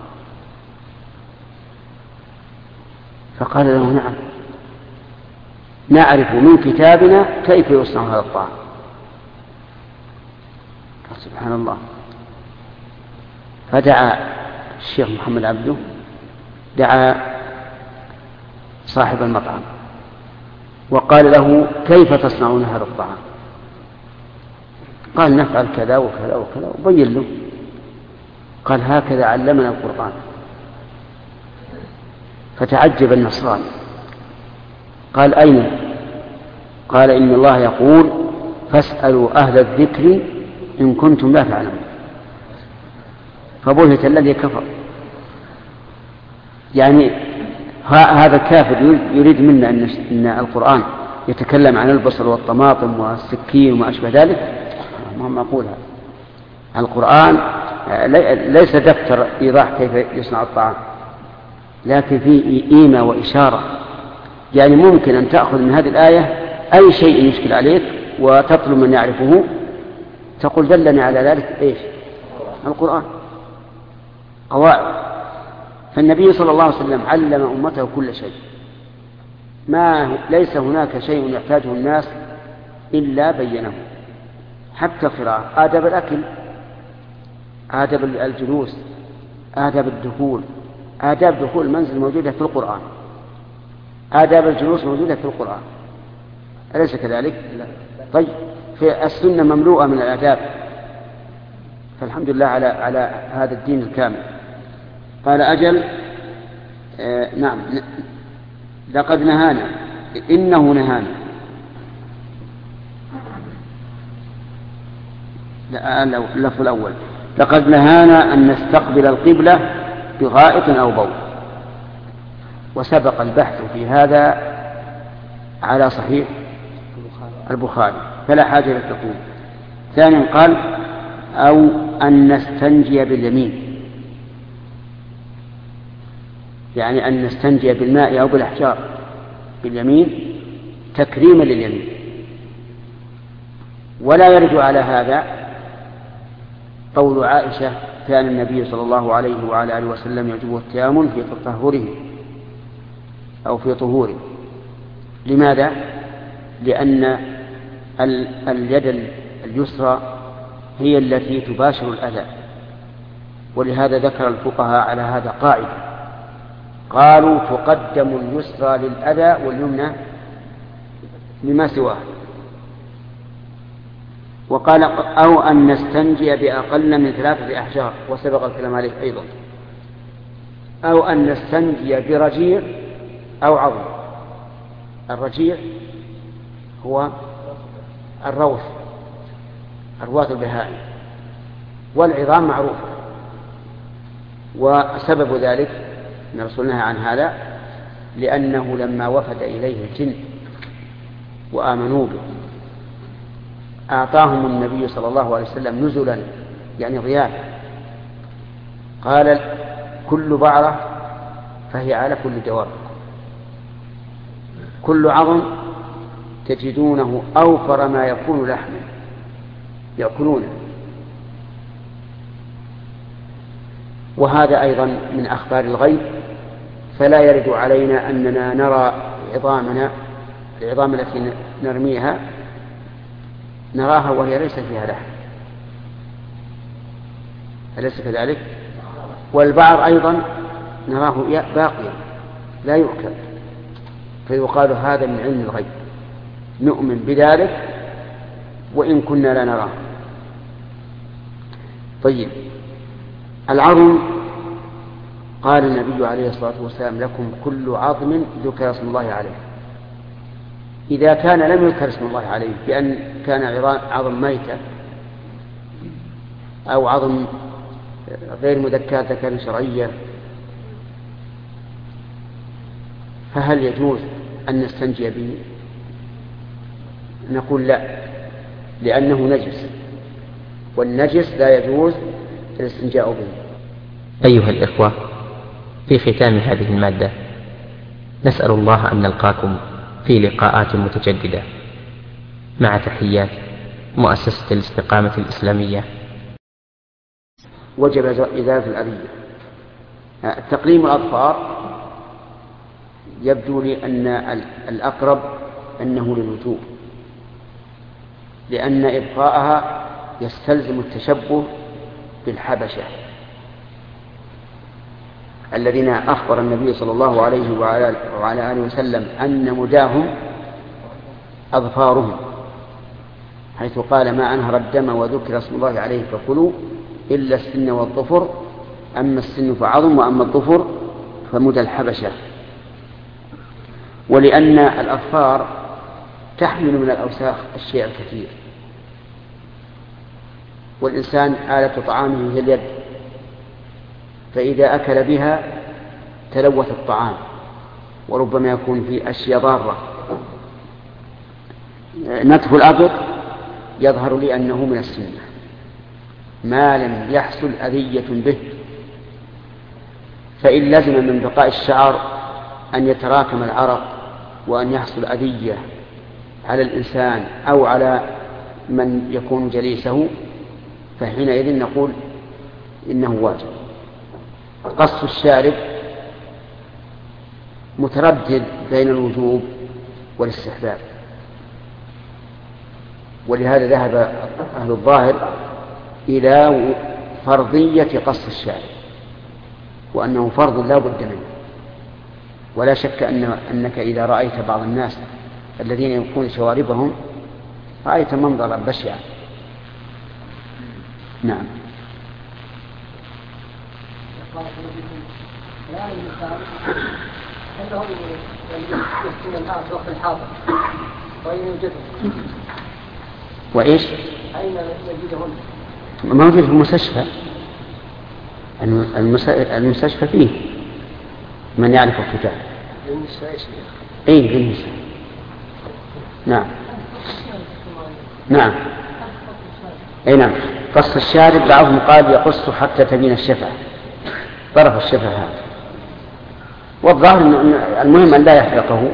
[SPEAKER 1] فقال له نعم، نعرف من كتابنا كيف يصنع هذا الطعام. سبحان الله. فدعا الشيخ محمد عبده، دعا صاحب المطعم وقال له كيف تصنعون هذا الطعام؟ قال نفعل كذا وكذا وكذا، وبين له. قال هكذا علمنا القرآن. فتعجب النصراني، قال أين؟ قال إن الله يقول فاسألوا أهل الذكر إن كنتم لا تعلمون. فبهت الذي كفر. يعني هذا الكافر يريد منا أن القرآن يتكلم عن البصل والطماطم والسكين وما أشبه ذلك. ما أقولها. القرآن ليس دفتر إيضاح كيف يصنع الطعام، لكن فيه إيمة وإشارة. يعني ممكن أن تأخذ من هذه الآية أي شيء يشكل عليك وتطلب من يعرفه، تقول دلني على ذلك إيش؟ القرآن. قواعد. فالنبي صلى الله عليه وسلم علم أمته كل شيء، ليس هناك شيء يحتاجه الناس إلا بينه. حتى قراءة، آداب الأكل، آداب الجلوس، آداب الدخول. آداب دخول المنزل موجودة في القرآن، آداب الجلوس موجودة في القرآن، أليس كذلك؟ طيب، في السنة مملوءة من الآداب. فالحمد لله على هذا الدين الكامل. قال أجل نعم، لقد نهانا، إنه نهانا. اللفظ الأول لقد نهانا أن نستقبل القبلة بغائط أو بول. وسبق البحث في هذا على صحيح البخاري فلا حاجة للتطويل. ثانيا قال أو أن نستنجي باليمين، يعني أن نستنجي بالماء أو بالأحجار باليمين تكريما لليمين. ولا يرد على هذا قول عائشة كان النبي صلى الله عليه وعلى آله وسلم يعجبه التيامن في تطهره أو في طهوره. لماذا؟ لأن اليد اليسرى هي التي تباشر الأذى، ولهذا ذكر الفقهاء على هذا قاعدة، قالوا تقدم اليسرى للأذى واليمنى لما سواه. وقال أو أن نستنجي بأقل من 3 أحجار، وسبق الكلام عليه أيضا. أو أن نستنجي برجيع أو عظم. الرجيع هو الروث، أرواث البهائم، والعظام معروفة. وسبب ذلك أن رسولنا عن هذا لأنه لما وفد إليه الجن وآمنوا به أعطاهم النبي صلى الله عليه وسلم نزلا، يعني ضيافة. قال كل بعرة فهي على كل دواب، كل عظم تجدونه أوفر ما يكون لحما يأكلونه. وهذا أيضا من أخبار الغيب فلا يرد علينا أننا نرى العظام التي نرميها نراها وهي ليس فيها لحم، أليس كذلك؟ والبعر أيضا نراه باقيا لا يؤكل، فيقال هذا من علم الغيب، نؤمن بذلك وإن كنا لا نراه. طيب، العظم قال النبي عليه الصلاة والسلام لكم كل عظم ذكر اسم الله عليه. إذا كان لم يذكر اسم الله عليه بأن كان عظم ميتة أو عظم غير مذكاة ذكر شرعية، فهل يجوز أن نستنجي به؟ نقول لا، لأنه نجس، والنجس لا يجوز الاستنجاء به.
[SPEAKER 5] أيها الإخوة، في ختام هذه المادة نسأل الله أن نلقاكم في لقاءات متجددة، مع تحيات مؤسسة الاستقامة الإسلامية.
[SPEAKER 1] وجب إزالة الأذية. تقليم الأظفار يبدو لي أن الأقرب أنه للوجوب، لأن إبقاءها يستلزم التشبه بالحبشة الذين أخبر النبي صلى الله عليه وعلى آله وسلم أن مداهم أظفارهم، حيث قال ما أنهر الدم وذكر اسم الله عليه فكلوا إلا السن والظفر، أما السن فعظم وأما الظفر فمدى الحبشة. ولأن الأظفار تحمل من الأوساخ الشيء الكثير، والإنسان آلة طعامه هي اليد، فإذا أكل بها تلوث الطعام وربما يكون في أشياء ضارة. نتف الأبط يظهر لي أنه من السنة ما لم يحصل أذية به، فإن لزم من بقاء الشعر أن يتراكم العرق وأن يحصل أذية على الإنسان أو على من يكون جليسه، فحينئذ نقول إنه واجب. قص الشارب متردد بين الوجوب والاستحباب، ولهذا ذهب أهل الظاهر إلى فرضية قص الشارب، وأنه فرض لا بد منه. ولا شك أنك إذا رأيت بعض الناس الذين ينقون شواربهم رأيت منظرا بشعا. نعم.
[SPEAKER 2] أنهم يسكن الآن في وقت الحاضر وأين يوجدهم؟
[SPEAKER 1] وإيش؟
[SPEAKER 2] أين يجدهم؟
[SPEAKER 1] موجود في المستشفى. المستشفى فيه من يعرف الكتاب. أي في النساء. نعم. نعم. أي نعم. قص الشارب بعضهم قال يقص حتى تبين الشفة، طرف الشفة هذا، والظاهر المهم أن لا يحرقه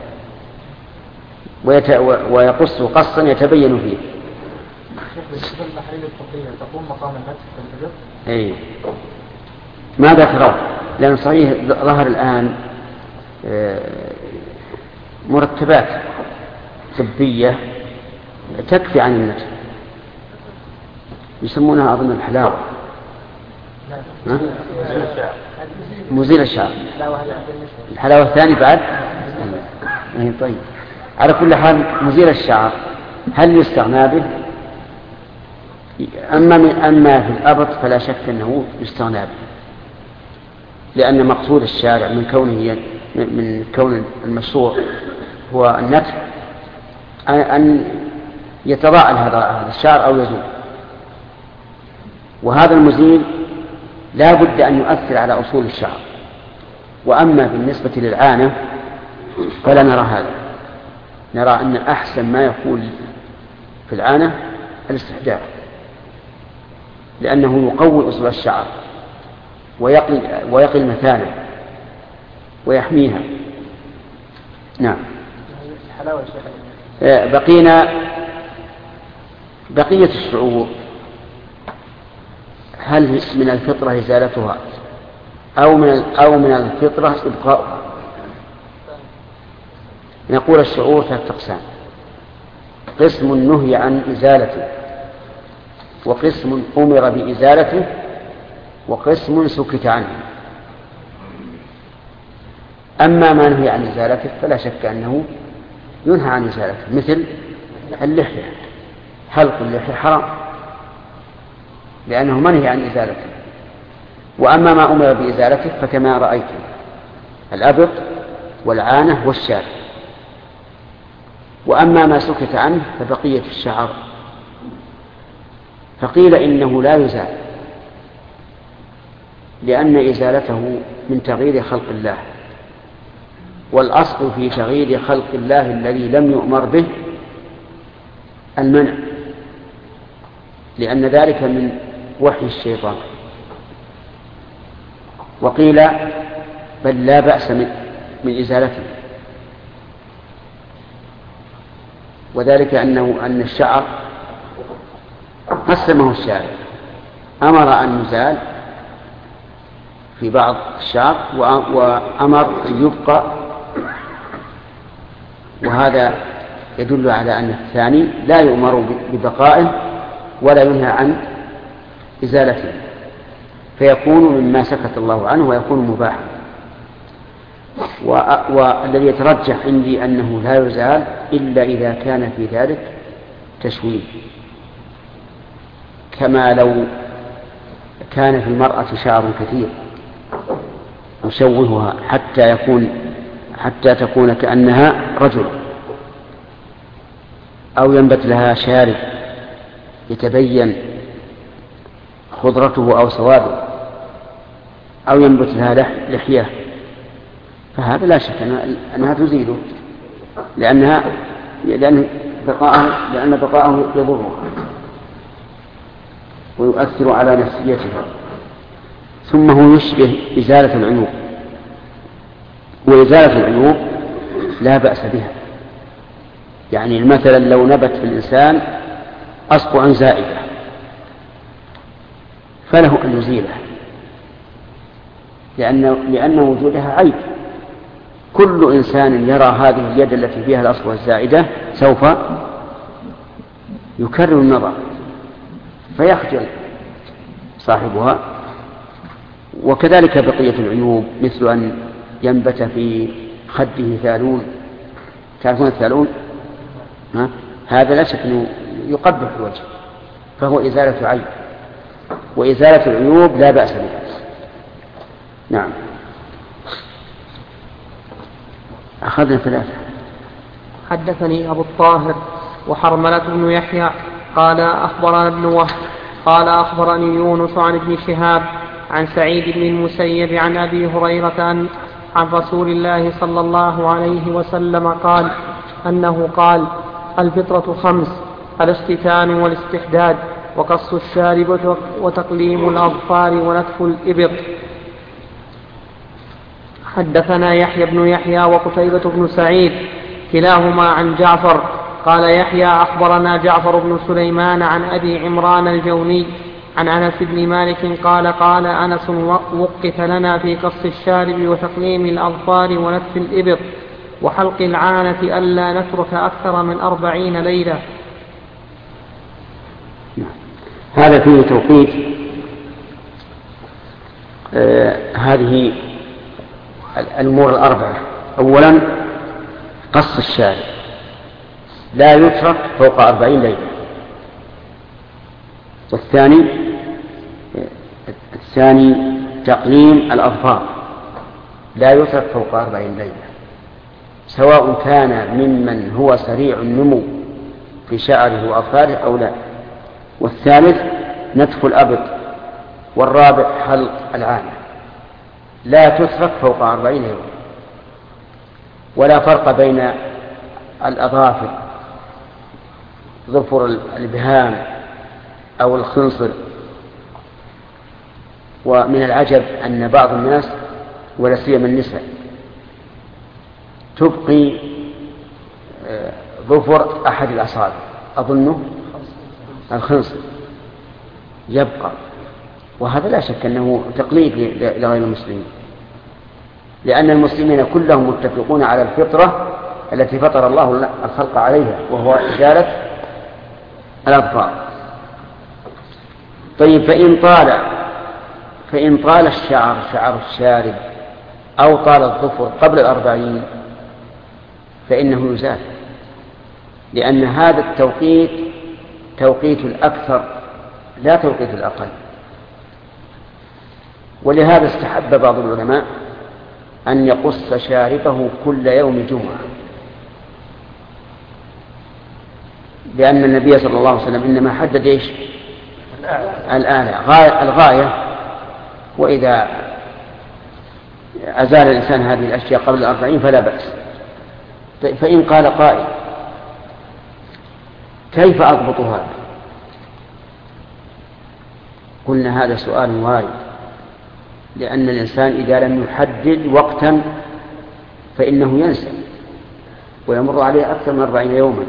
[SPEAKER 1] ويقص قصا يتبين فيه.
[SPEAKER 3] بالنسبة للمحاليل الطبية تقوم مقام النتف؟
[SPEAKER 1] أي ماذا ترى؟ لأن صحيح ظهر الآن مرتبات طبية تكفي عن النتف، يسمونها أظن الحلاوة، مزيل الشعر، الحلاوة الثاني بعد. طيب، على كل حال مزيل الشعر هل يستغنى به؟ أما في الأبط فلا شك أنه يستغنى به، لأن مقصود الشارع من كون المشروع هو النتف أن يتضاءل هذا الشعر أو يزول، وهذا المزيل لا بد أن يؤثر على أصول الشعر. وأما بالنسبة للعانة فلا نرى هذا، نرى أن أحسن ما يكون في العانة الاستحداث، لأنه يقوي أصول الشعر ويقي المثانة ويحميها. نعم. بقية الشعور هل من الفطرة إزالتها أو من الفطرة إبقاؤها. نقول الشعور 3 أقسام: قسم نهي عن إزالته، وقسم أمر بإزالته، وقسم سكت عنه. أما ما نهي عن إزالته فلا شك أنه ينهى عن إزالته، مثل اللحية. حلق اللحية حرام لأنه منهي عن إزالته. وأما ما أمر بإزالته فكما رأيتم: الأبط والعانة والشارب. وأما ما سكت عنه فبقية الشعر، فقيل إنه لا يزال لأن إزالته من تغيير خلق الله، والأصل في تغيير خلق الله الذي لم يؤمر به المنع، لأن ذلك من وحي الشيطان. وقيل بل لا بأس من إزالته، وذلك أن الشعر قسمه الشارع، أمر أن يزال في بعض الشعر وأمر أن يبقى، وهذا يدل على أن الثاني لا يؤمر ببقائه ولا ينهى عن إزالته، فيكون مما سكت الله عنه ويكون مباحا. والذي يترجح عندي أنه لا يزال إلا إذا كان في ذلك تشويه، كما لو كان في المرأة شعر كثير يشوهها حتى تكون كأنها رجل، أو ينبت لها شارب يتبين خضرته أو سواده، أو ينبت لها لحية، فهذا لا شك أنها تزيله لأن بقاءه يضرها ويؤثر على نفسيتها. ثم هو يشبه إزالة العيوب، وإزالة العيوب لا بأس بها. يعني مثلا لو نبت في الإنسان أصبع زائدة فله أن يزيلها، لأن وجودها عيب. كل إنسان يرى هذه اليد التي فيها الأصبع الزائدة سوف يكرر النظر فيخجل صاحبها. وكذلك بقية العيوب، مثل أن ينبت في خده ثالون، تعرفون الثالون؟ هذا لا شك أنه يقبح الوجه، فهو إزالة عيب، وإزالة العيوب لا بأس بها. نعم. أخذنا 3.
[SPEAKER 4] حدثني أبو الطاهر وحرملة بن يحيى قال أخبرنا ابن وهب قال أخبرني يونس عن ابن شهاب عن سعيد بن المسيب عن أبي هريرة عن رسول الله صلى الله عليه وسلم قال أنه قال: الفطرة 5: الاختتان والاستحداد وقص الشارب وتقليم الأظفار ونتف الإبط. حدثنا يحيى بن يحيى وقتيبة بن سعيد كلاهما عن جعفر قال يحيى أخبرنا جعفر بن سليمان عن أبي عمران الجوني عن أنس بن مالك قال قال أنس: وقف لنا في قص الشارب وتقليم الأظفار ونتف الإبط وحلق العانة ألا نترك أكثر من 40 ليلة.
[SPEAKER 1] هذا فيه توقيت هذه الأمور 4. أولا قص الشارب لا يترك فوق 40 ليلة. والثاني تقليم الأظفار لا يترك فوق 40 ليلة، سواء كان ممن هو سريع النمو في شعره وأظفاره أو لا. والثالث نتف الأبط. والرابع حلق العانة لا تترك فوق 40 يوم. ولا فرق بين الأظافر ظفر الإبهام أو الخنصر. ومن العجب أن بعض الناس ولا سيما النساء تبقي ظفر أحد الأصابع، أظنه الخنصر يبقى، وهذا لا شك أنه تقليد لغير المسلمين، لأن المسلمين كلهم متفقون على الفطرة التي فطر الله الخلق عليها، وهو إزالة الأظفار. طيب، فإن طال الشعر، شعر الشارب، أو طال الظفر قبل 40 فإنه يزال، لأن هذا التوقيت توقيت الأكثر لا توقيت الأقل. ولهذا استحب بعض العلماء أن يقص شاربه كل يوم جمعة، لأن النبي صلى الله عليه وسلم إنما حدد إيش؟ الغاية، وإذا أزال الإنسان هذه الأشياء قبل 40 فلا بأس. فإن قال قائل: كيف أضبط هذا؟ قلنا هذا سؤال وارد، لأن الإنسان إذا لم يحدد وقتا فإنه ينسى ويمر عليه أكثر من 40 يوما.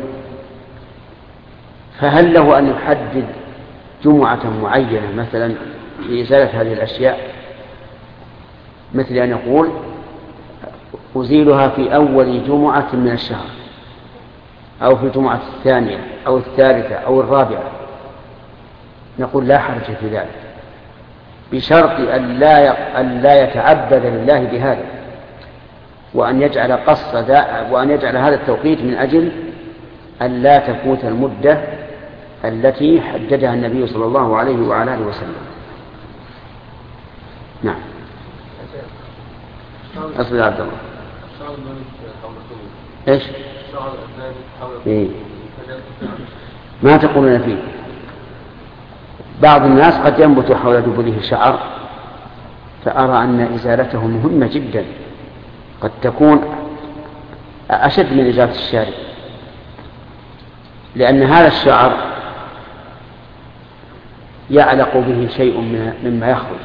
[SPEAKER 1] فهل له أن يحدد جمعة معينة مثلا لإزالة هذه الأشياء، مثل أن يقول: أزيلها في أول جمعة من الشهر، أو في الجمعة الثانية أو الثالثة أو الرابعة؟ نقول: لا حرج في ذلك، بشرط أن لا يتعبد لله بهذا، وأن يجعل هذا التوقيت من أجل أن لا تفوت المدة التي حددها النبي صلى الله عليه وعلى آله وسلم. نعم. أصل عبد الله. إيش؟ إيه؟ ما تقولون فيه؟ بعض الناس قد ينبت حول دبره شعر، فأرى أن إزالته مهمة جدا، قد تكون أشد من إزالة الشارب، لأن هذا الشعر يعلق به شيء مما يخرج،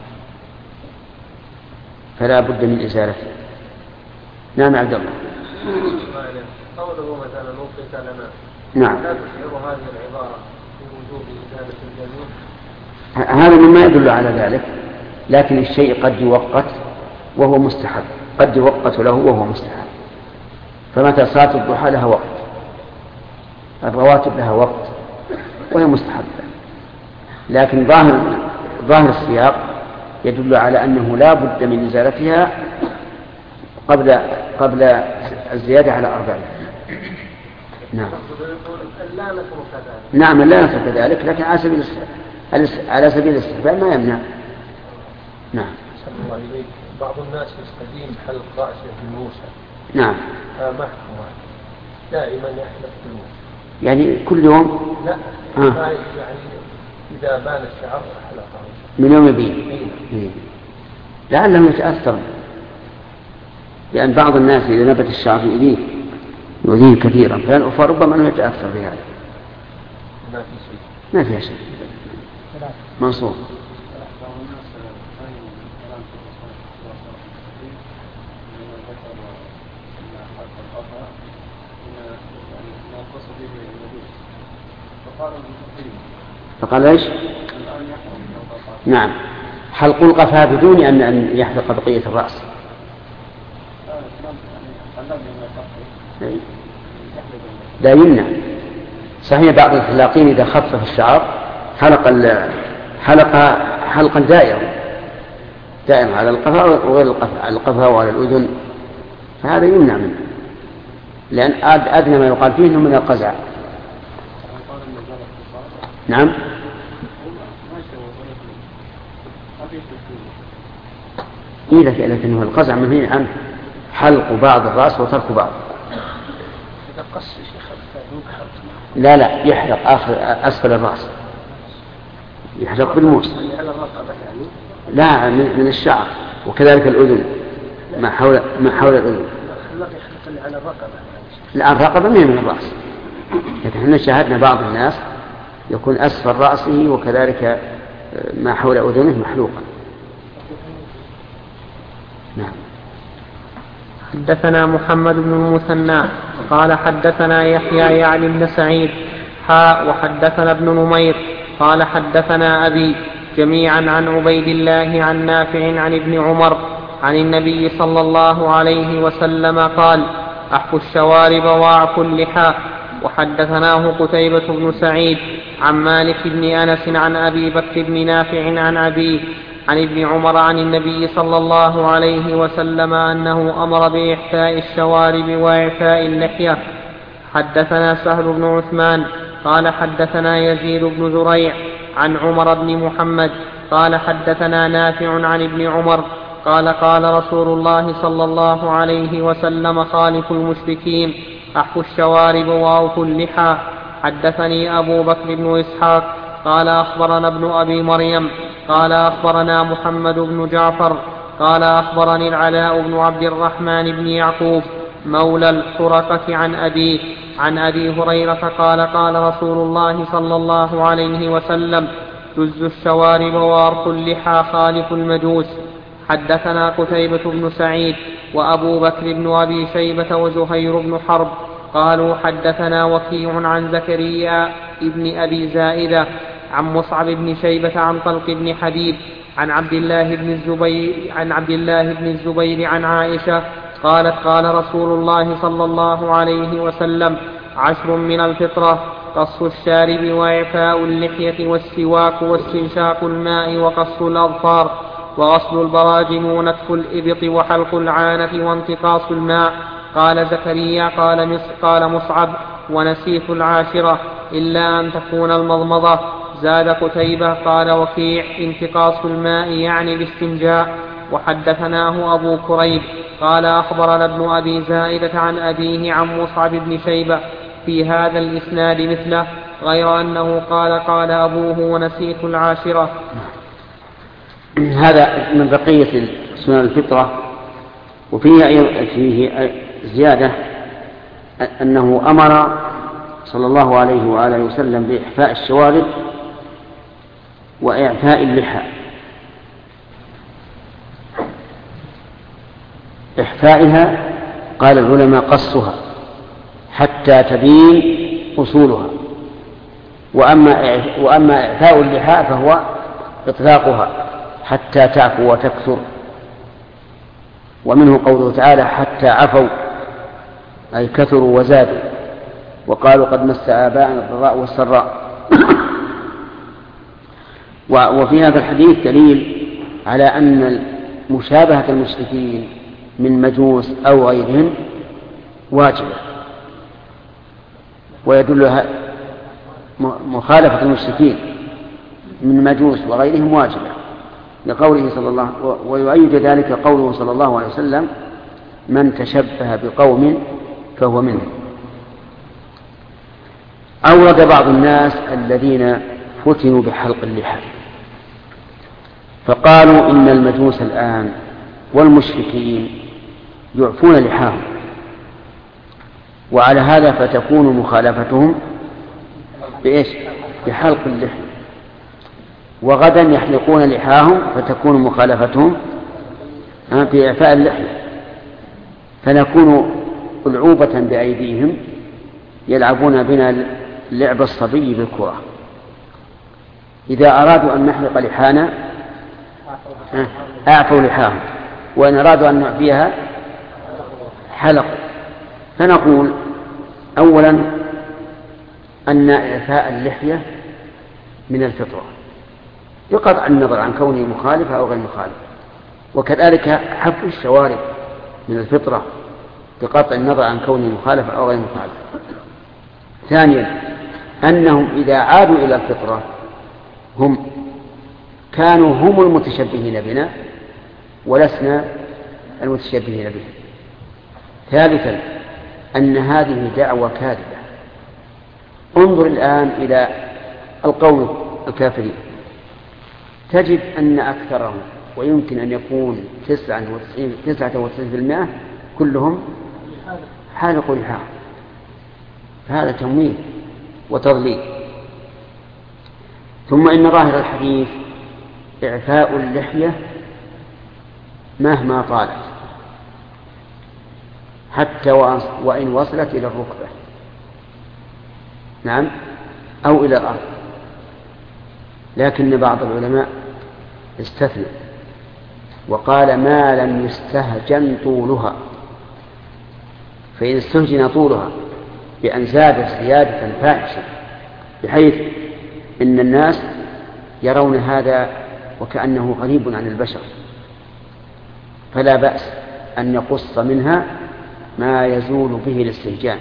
[SPEAKER 1] فلا بد من إزالته. نعم عبد الله.
[SPEAKER 3] قوله مثلا نوقف لنا،
[SPEAKER 1] نعم،
[SPEAKER 3] لا تشعر هذه العبارة بوجوب إزالة الجنين؟
[SPEAKER 1] هذا مما يدل على ذلك، لكن الشيء قد يوقت وهو مستحب، قد يوقت له وهو مستحب. فمتى صلاة الضحى لها وقت، الرواتب لها وقت وهي مستحبة، لكن ظاهر السياق يدل على أنه لا بد من إزالتها قبل الزيادة على 40. نعم. نعم، لا نترك ذلك، لكن على سبيل الاستحباب ما يمنع. نعم.
[SPEAKER 3] الله إليك. بعض الناس يستدين حلق رأسه بالموسى.
[SPEAKER 1] نعم.
[SPEAKER 3] محكمة دائما يحلق بالموسى.
[SPEAKER 1] يعني كل يوم؟
[SPEAKER 3] لا. يعني إذا بان الشعر حلقه
[SPEAKER 1] من يوم يبين. لعله يتأثر، لأن بعض الناس إذا نبت الشعر يؤذيه كثيرا، فربما أنه يتأثر بهذا. ما فيها شيء. منصور. فقال ايش؟ نعم، حلق القفا بدون أن يحلق بقية الرأس. لا يمنع. صحيح بعض الحلاقين إذا خفف الشعر حلقا دائرا على القفا وغير القفا، على القفا وعلى الأذن، فهذا يمنع منه، لأن أدنى ما يقال فيه إنه من القزع. نعم. لكنه القزع منهي عنه، حلق بعض الرأس وترك بعض. لا يحلق أسفل الرأس، يحلق بالموس. لا، من الشعر، وكذلك الأذن ما حول الأذن. لا، الرقبة من الرأس، لكن احنا شاهدنا بعض الناس يكون أسفل رأسه وكذلك ما حول أذنه محلوقا. نعم.
[SPEAKER 4] حدثنا محمد بن المثنى قال حدثنا يحيى يعني بن سعيد وحدثنا ابن نمير قال حدثنا أبي جميعا عن عبيد الله عن نافع عن ابن عمر عن النبي صلى الله عليه وسلم قال: أحفوا الشوارب وأعفوا اللحى. وحدثناه قتيبة بن سعيد عن مالك بن أنس عن أبي بكر بن نافع عن أبيه عن ابن عمر عن النبي صلى الله عليه وسلم أنه أمر بإحفاء الشوارب وإعفاء اللحية. حدثنا سهل بن عثمان قال حدثنا يزيد بن زريع عن عمر بن محمد قال حدثنا نافع عن ابن عمر قال: قال رسول الله صلى الله عليه وسلم: خالف المشركين، أحفوا الشوارب وأوفوا اللحى. حدثني أبو بكر بن إسحاق قال أخبرنا ابن أبي مريم قال أخبرنا محمد بن جعفر قال أخبرني العلاء بن عبد الرحمن بن يعقوب مولى الحرقة عن أبيه عن أبي هريرة قال: قال رسول الله صلى الله عليه وسلم: جزوا الشوارب وأرخوا اللحى، خالف المجوس. حدثنا قتيبة بن سعيد وأبو بكر بن أبي شيبة وزهير بن حرب قالوا حدثنا وكيع عن زكريا ابن أبي زائدة عن مصعب بن شيبة عن طلق بن حبيب عن عبد الله بن الزبير عن عائشة قالت: قال رسول الله صلى الله عليه وسلم: 10 من الفطرة: قص الشارب وإعفاء اللحية والسواك واستنشاق الماء وقص الأظفار وغسل البراجم ونتف الإبط وحلق العانة وانتقاص الماء. قال زكريا قال مصعب: ونسيت 10 إلا أن تكون المضمضة. زاد قتيبة قال وكيع: انتقاص الماء يعني الاستنجاء. وحدثناه أبو كريب قال أخبرنا ابن أبي زائدة عن أبيه عن مصعب بن شيبة في هذا الإسناد مثله، غير أنه قال أبوه: ونسيت 10.
[SPEAKER 1] هذا من بقية سنن الفطرة. وفيه زيادة أنه أمر صلى الله عليه وآله وسلم بإحفاء الشوارب وإعفاء اللحى. إحفائها قال العلماء قصها حتى تبين أصولها، وأما إعفاء اللحى فهو إطلاقها حتى تعفو وتكثر. ومنه قوله تعالى: حتى عفوا، أي كثروا وزادوا، وقالوا قد مس آباءنا الضراء والسراء. وفي هذا الحديث دليل على أن مشابهة المشركين من مجوس أو غيرهم واجبة، ويدل مخالفة المشركين من مجوس وغيرهم واجبة لقوله صلى الله، ويؤيد ذلك قوله صلى الله عليه وسلم: من تشبه بقوم فهو منهم. أورد بعض الناس الذين فتنوا بحلق اللحى فقالوا إن المجوس الآن والمشركين يعفون لحاهم، وعلى هذا فتكون مخالفتهم بإيش؟ بحلق اللحى، وغدا يحلقون لحاهم فتكون مخالفتهم بإعفاء اللحية، فنكون ألعوبة بأيديهم يلعبون بنا لعب الصبي بالكرة. إذا أرادوا أن نحلق لحانا أعفوا لحاهم، وإن أرادوا أن نعفيها حلقوا. فنقول أولا أن إعفاء اللحية من الفطرة بقطع النظر عن كونه مخالفة أو غير مخالفة، وكذلك حفو الشوارب من الفطرة بقطع النظر عن كونه مخالفة أو غير مخالفة. ثانيا أنهم إذا عادوا إلى الفطرة كانوا هم المتشبهين بنا ولسنا المتشبهين بهم. ثالثا أن هذه دعوة كاذبة. انظر الآن إلى القوم الكافرين، تجد أن أكثرهم ويمكن أن يكون 99% كلهم حالقوا لحاهم. هذا تمويه وتضليل. ثم إن ظاهر الحديث إعفاء اللحية مهما طالت حتى وإن وصلت إلى الركبة، نعم، أو إلى الأرض. لكن بعض العلماء استثنى وقال ما لم يستهجن طولها، فإن استهجن طولها بأن زاد زيادة فاحشة بحيث إن الناس يرون هذا وكأنه غريب عن البشر، فلا بأس أن يقص منها ما يزول به الاستهجان.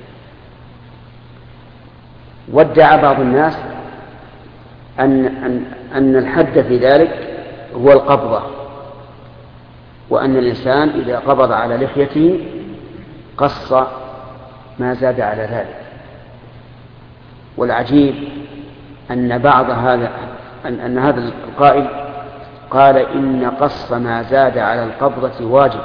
[SPEAKER 1] وادعى بعض الناس أن الحد في ذلك هو القبضة، وأن الإنسان إذا قبض على لحيته قص ما زاد على ذلك. والعجيب أن هذا القائل قال إن قص ما زاد على القبضة واجب،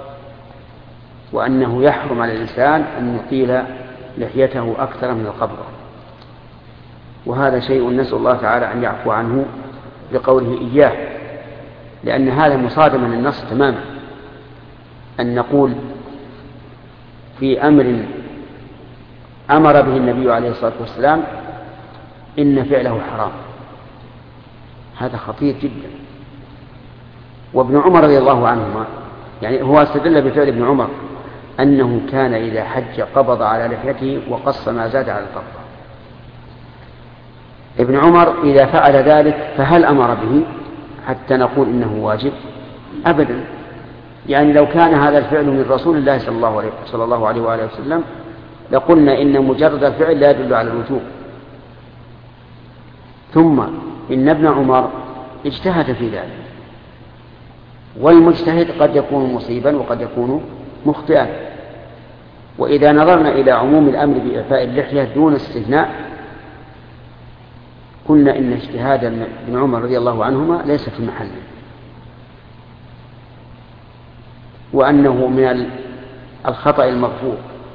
[SPEAKER 1] وأنه يحرم على الإنسان أن يطيل لحيته أكثر من القبضة، وهذا شيء نسأل الله تعالى أن يعفو عنه بقوله إياه، لأن هذا مصادم للنص تماما، أن نقول في أمر أمر به النبي عليه الصلاة والسلام إن فعله حرام، هذا خطير جدا. وابن عمر رضي الله عنهما يعني هو استدل بفعل ابن عمر أنه كان إذا حج قبض على لحيته وقص ما زاد على القبضة. ابن عمر إذا فعل ذلك فهل أمر به حتى نقول إنه واجب؟ أبدا. يعني لو كان هذا الفعل من رسول الله صلى الله عليه وآله وسلم لقلنا إن مجرد الفعل لا يدل على الوجوب. ثم إن ابن عمر اجتهد في ذلك، والمجتهد قد يكون مصيبا وقد يكون مخطئا. وإذا نظرنا إلى عموم الأمر بإعفاء اللحية دون استثناء قلنا إن اجتهاد ابن عمر رضي الله عنهما ليس في محله، وأنه من الخطأ المغفور،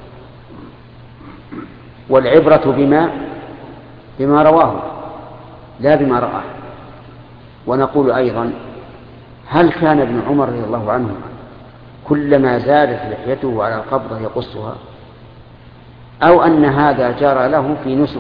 [SPEAKER 1] والعبرة بما رواه لا بما رآه. ونقول أيضا هل كان ابن عمر رضي الله عنه كلما زادت لحيته على القبضة يقصها، أو أن هذا جرى له في نسك؟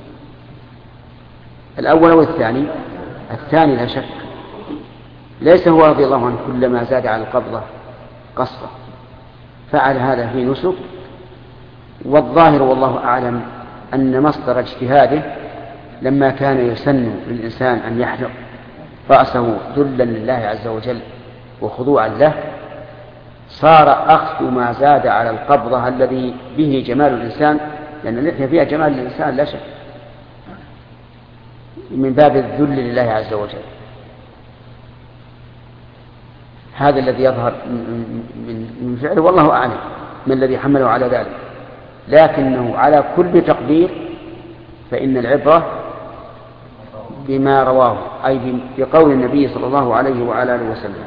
[SPEAKER 1] الأول أو الثاني؟ الثاني لا شك. ليس هو رضي الله عنه كلما زاد على القبضة قصة، فعل هذا في نسك. والظاهر والله أعلم أن مصدر اجتهاده لما كان يسن للإنسان أن يحلق رأسه ذلا لله عز وجل وخضوعا له، صار أخذ ما زاد على القبضة الذي به جمال الإنسان، لأن اللحية فيها جمال الإنسان لا شك، من باب الذل لله عز وجل. هذا الذي يظهر من فعله، والله أعلم من الذي حمله على ذلك، لكنه على كل تقدير فإن العبرة بما رواه، أي بقول النبي صلى الله عليه وعلى آله وسلم،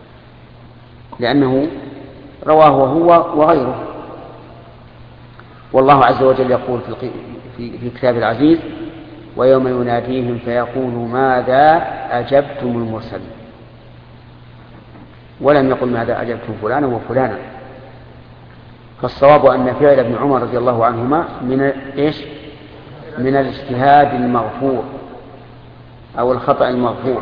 [SPEAKER 1] لأنه رواه هو وغيره. والله عز وجل يقول في كتاب العزيز ويوم يناديهم فيقول ماذا أجبتم المرسلين، ولم يقل ماذا أجبتم فلانا وفلانا. فالصواب أن فعل ابن عمر رضي الله عنهما من الاجتهاد المغفور أو الخطأ المغفور،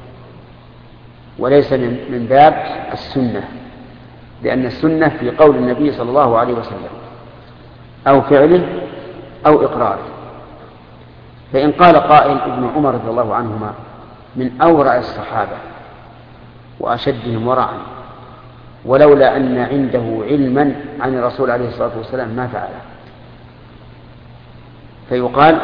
[SPEAKER 1] وليس من باب السنة، لأن السنة في قول النبي صلى الله عليه وسلم أو فعله أو إقراره. فإن قال قائل ابن عمر رضي الله عنهما من أورع الصحابة وأشدهم ورعا، ولولا أن عنده علما عن الرسول عليه الصلاة والسلام ما فعله، فيقال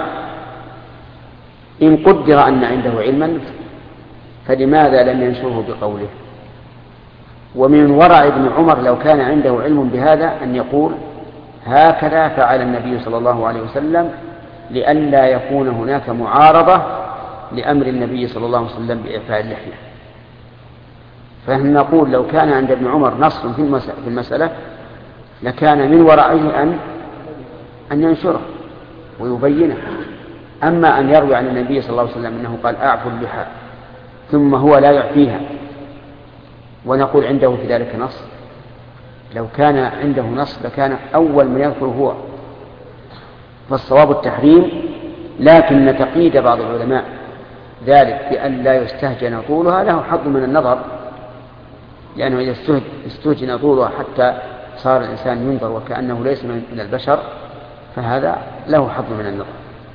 [SPEAKER 1] إن قدر أن عنده علما فلماذا لم ينشره بقوله؟ ومن ورع ابن عمر لو كان عنده علم بهذا أن يقول هكذا فعل النبي صلى الله عليه وسلم، لئلا يكون هناك معارضة لأمر النبي صلى الله عليه وسلم بإعفاء اللحية. فنحن نقول لو كان عند ابن عمر نص في المسألة لكان من ورعه أن ينشره ويبينه. أما أن يروي عن النبي صلى الله عليه وسلم أنه قال أعفوا اللحى ثم هو لا يعفيها ونقول عنده في ذلك نص، لو كان عنده نص لكان أول من يذكر هو. فالصواب التحريم، لكن تقييد بعض العلماء ذلك بأن لا يستهجن طولها له حظ من النظر، لأنه إذا استهجن طولها حتى صار الإنسان ينظر وكأنه ليس من البشر فهذا له حظ من النظر.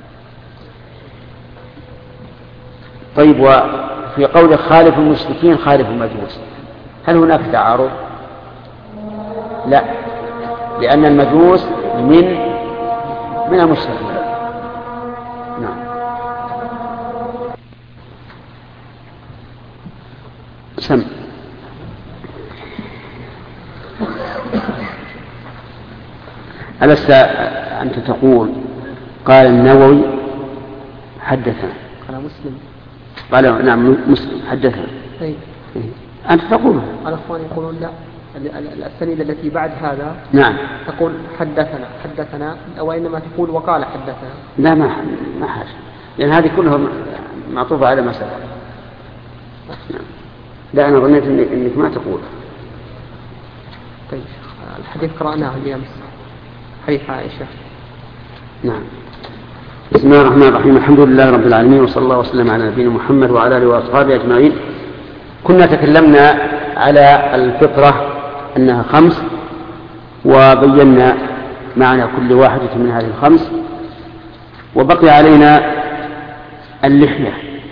[SPEAKER 1] طيب، وفي قول خالف المشركين خالف المجوس، هل هناك تعارض؟ لا، لأن المجوس من المشركين. نعم. سم. ألست أنت تقول قال النووي حدثنا؟
[SPEAKER 4] قال مسلم.
[SPEAKER 1] قال نعم مسلم حدثنا.
[SPEAKER 4] أي.
[SPEAKER 1] أنت تقول؟
[SPEAKER 4] الأخوان يقولون لا، السند التي بعد هذا
[SPEAKER 1] نعم
[SPEAKER 4] تقول حدثنا وإنما تقول وقال حدثنا.
[SPEAKER 1] لا، ما حاجة، لأن هذه كلها معطوفة على مسألة. لا، أنا ظنيت إنك ما تقول.
[SPEAKER 4] طيب، الحديث قرأناه اليوم، حديث عائشة.
[SPEAKER 1] نعم. بسم الله الرحمن الرحيم، الحمد لله رب العالمين، وصلى الله وسلم على نبينا محمد وعلى آله وأصحابه أجمعين. كنا تكلمنا على الفطرة أنها 5، وبينا معنى كل واحدة من هذه 5، وبقي علينا اللحية.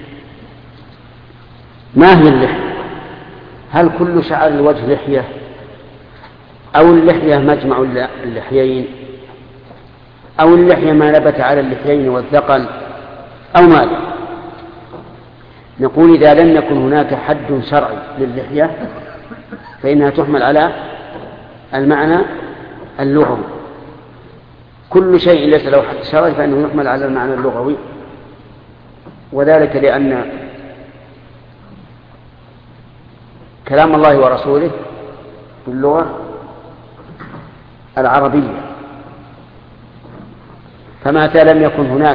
[SPEAKER 1] ما هي اللحية؟ هل كل شعر الوجه لحية، أو اللحية مجمع اللحيين، أو اللحية ما نبت على اللحيين والذقن، أو ماذا؟ نقول إذا لم يكن هناك حد شرعي للحية فإنها تحمل على المعنى اللغوي. كل شيء ليس له حد شرعي فإنه يحمل على المعنى اللغوي، وذلك لأن كلام الله ورسوله باللغة العربية، فمتى لم يكن هناك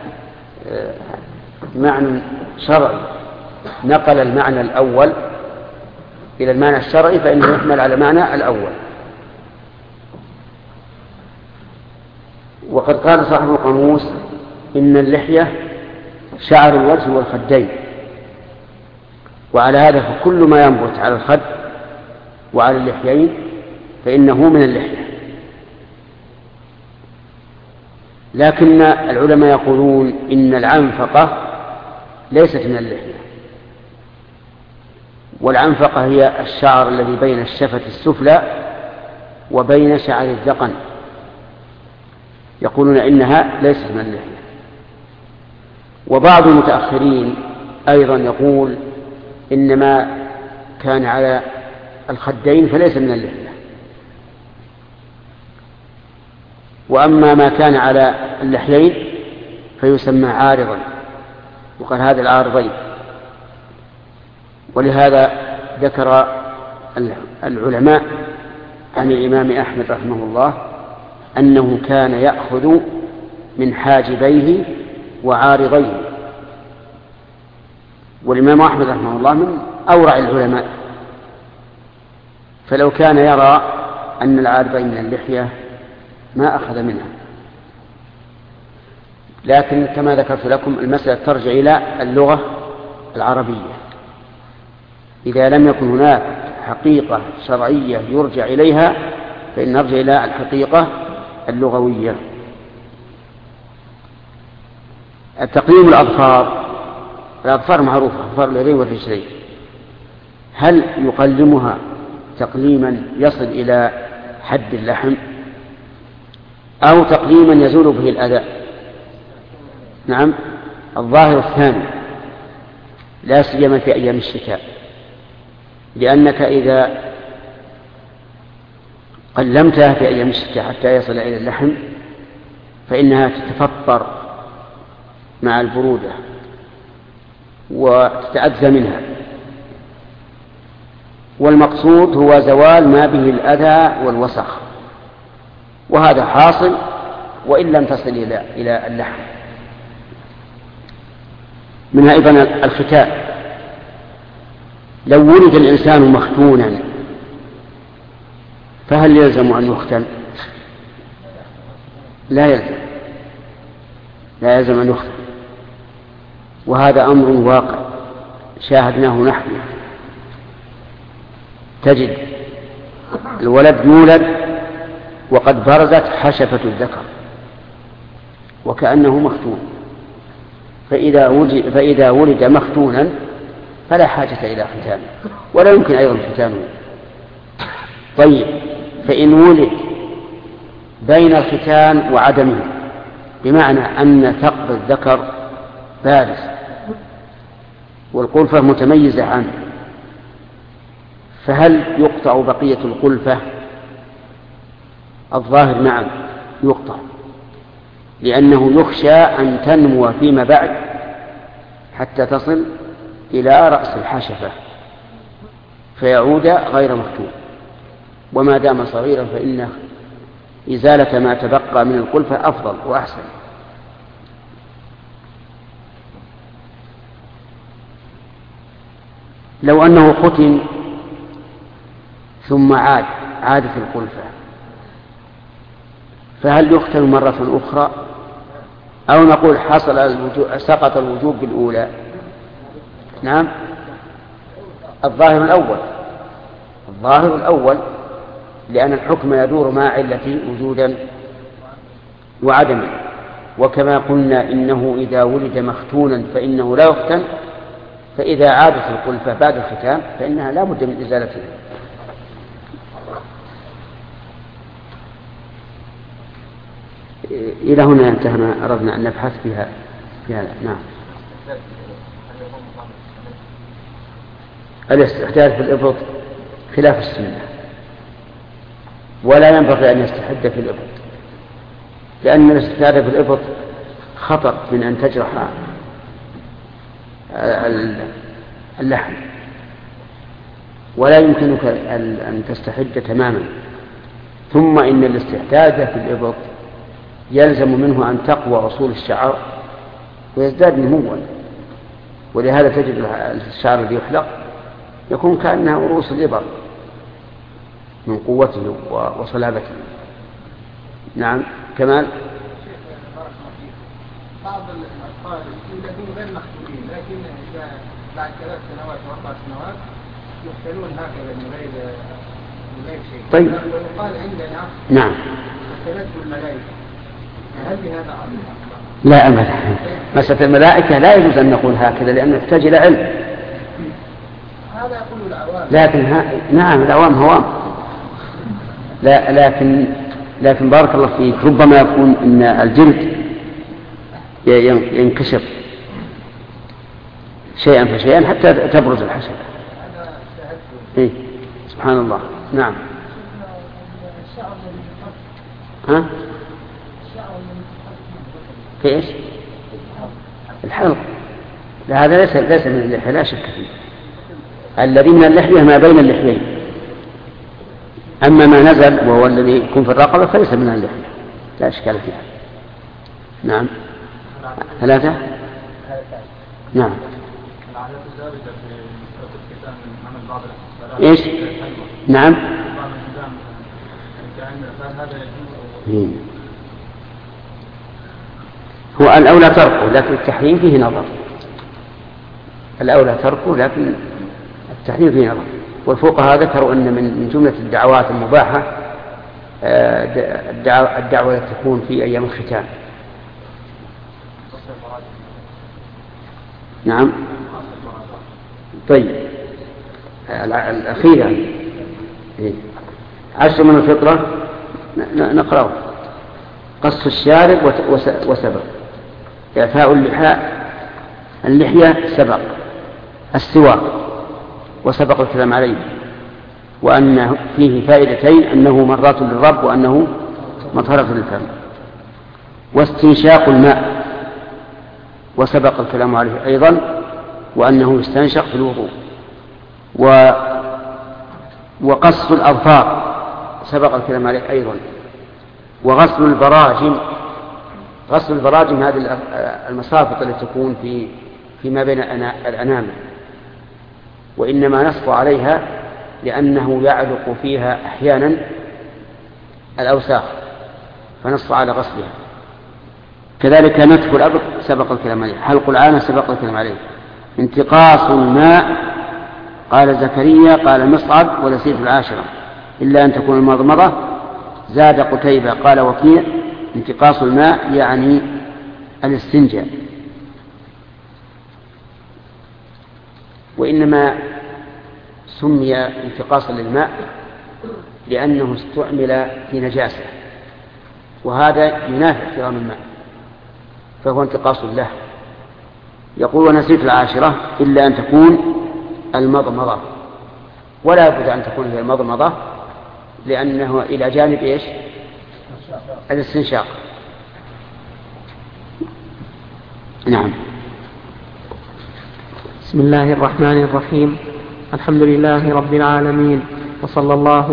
[SPEAKER 1] معنى شرعي نقل المعنى الأول إلى المعنى الشرعي فإنه يحمل على المعنى الأول. وقد قال صاحب القاموس إن اللحية شعر الوجه والخدين، وعلى هذا فكل ما ينبت على الخد وعلى اللحيين فإنه من اللحية. لكن العلماء يقولون إن العنفقة ليست من اللحية، والعنفقة هي الشعر الذي بين الشفة السفلى وبين شعر الذقن، يقولون إنها ليست من اللحية. وبعض المتأخرين أيضا يقول إنما كان على الخدين فليس من اللحية، وأما ما كان على اللحيين فيسمى عارضا، وقال هذا العارضين. ولهذا ذكر العلماء عن الإمام أحمد رحمه الله أنه كان يأخذ من حاجبيه وعارضيه، والإمام أحمد رحمه الله من أورع العلماء، فلو كان يرى أن العارضين من اللحية ما أخذ منها. لكن كما ذكرت لكم المسألة ترجع إلى اللغة العربية. إذا لم يكن هناك حقيقة شرعية يرجع إليها فإن نرجع إلى الحقيقة اللغوية. التقليم الأظفار معروفة، أظفار اليدين والرجلين، هل يقلمها تقليما يصل إلى حد اللحم أو تقليما يزول به الأذى؟ نعم، الظاهر الثاني، لا سيما في أيام الشتاء، لأنك إذا قلمتها في أيام الشتاء حتى يصل إلى اللحم فإنها تتفطر مع البرودة وتتأذى منها، والمقصود هو زوال ما به الأذى والوسخ، وهذا حاصل وإن لم تصل إلى اللحم. منها أيضا الختان، لو ولد الإنسان مختونا فهل يلزم أن يختن؟ لا يلزم أن يختن، وهذا أمر واقع شاهدناه نحن. تجد الولد يولد وقد برزت حشفة الذكر وكأنه مختون، فإذا ولد مختونا فلا حاجة إلى ختانه ولا يمكن أيضا ختانه. طيب، فإن ولد بين الختان وعدمه، بمعنى أن ثقب الذكر بارز والقلفة متميزة عنه، فهل يقطع بقية القلفة؟ الظاهر نعم يقطع، لأنه يخشى أن تنمو فيما بعد حتى تصل إلى رأس الحشفة فيعود غير مختوم، وما دام صغيرا فإن إزالة ما تبقى من القلفة أفضل وأحسن. لو أنه ختن ثم عادت القلفة فهل يختن مرة أخرى أو نقول سقط الوجوب بالأولى؟ نعم، الظاهر الأول، لأن الحكم يدور مع علة وجودا وعدما، وكما قلنا إنه إذا ولد مختونا فإنه لا يختن، فإذا عادت القلفة بعد الختان فإنها لا بد من إزالتها. إلى هنا انتهى، أردنا أن نبحث فيها نعم. الاستحداث في الإبط خلاف السنة، ولا ينبغي أن يستحد في الإبط، لأن الاستحداث في الإبط خطر من أن تجرح اللحم، ولا يمكنك أن تستحد تماما. ثم إن الاستحداث في الإبط يلزم منه أن تقوى أصول الشعر ويزداد نموا، ولهذا تجد الشعر الذي يحلق يكون كأنها رؤوس الإبر من قوته وصلابته. نعم كمال.
[SPEAKER 3] بعض الأطفال يولدون غير مختونين، لكن إذا بعد 3 سنوات و4 سنوات يختلون هكذا من غير شيء.
[SPEAKER 1] طيب.
[SPEAKER 3] ويقال عندنا
[SPEAKER 1] نعم
[SPEAKER 3] اختلته الملائكة، هل بهذا أمر؟
[SPEAKER 1] لا أمل. مسألة الملائكة لا يجوز أن نقول هكذا لأنه يحتاج إلى علم.
[SPEAKER 3] هذا يقول العوام.
[SPEAKER 1] لكن نعم العوام هوام. لا لكن بارك الله فيك، ربما يكون إن الجلد ينكشف شيئا فشيئا حتى تبرز الحشرة. إيه؟ سبحان الله. نعم. ها؟ في إيش؟ الحلق. لا، هذا ليس من اللحية لا شك فيه. الذي من اللحية ما بين اللحيين، أما ما نزل وهو الذي يكون في الرقبة فليس من اللحية، لا إشكال فيها. نعم. 3. نعم. إيش؟ نعم. هو الأولى تركه، لكن التحريم فيه نظر. الأولى تركه لكن التحريم فيه نظر. والفقهاء ذكروا أن من جملة الدعوات المباحة الدعوة التي تكون في أيام الختان. نعم. طيب الأخيرة 10 من الفطرة نقرأه: قص الشارب وسبق، إعفاء اللحية سبق، السواك وسبق الكلام عليه، وأن فيه فائدتين: أنه مرات للرب وأنه مطهرة للفم، واستنشاق الماء وسبق الكلام عليه أيضا، وأنه يستنشق في الوضوء، وقص الأظفار سبق الكلام عليه أيضا، وغسل البراجم. غسل البراجم هذه المصافط التي تكون فيما بين الأنامل، وإنما نص عليها لأنه يعلق فيها أحيانا الأوساخ فنص على غسلها. كذلك نتف الأبط سبق الكلام عليه، حلق العانة سبق الكلام عليه. انتقاص الماء قال زكريا قال مصعب ونسيت العاشرة إلا أن تكون المضمضة. زاد قتيبة قال وكيع انتقاص الماء يعني الاستنجاء. وإنما سمي انتقاصا للماء لأنه استعمل في نجاسة، وهذا ينافي احترام الماء فهو انتقاص له. يقول ونسيت العاشرة إلا أن تكون المضمضة، ولا بد أن تكون هي المضمضة لأنه إلى جانب إيش؟ الاستنشاق. نعم.
[SPEAKER 4] بسم الله الرحمن الرحيم. الحمد لله رب العالمين، وصلى الله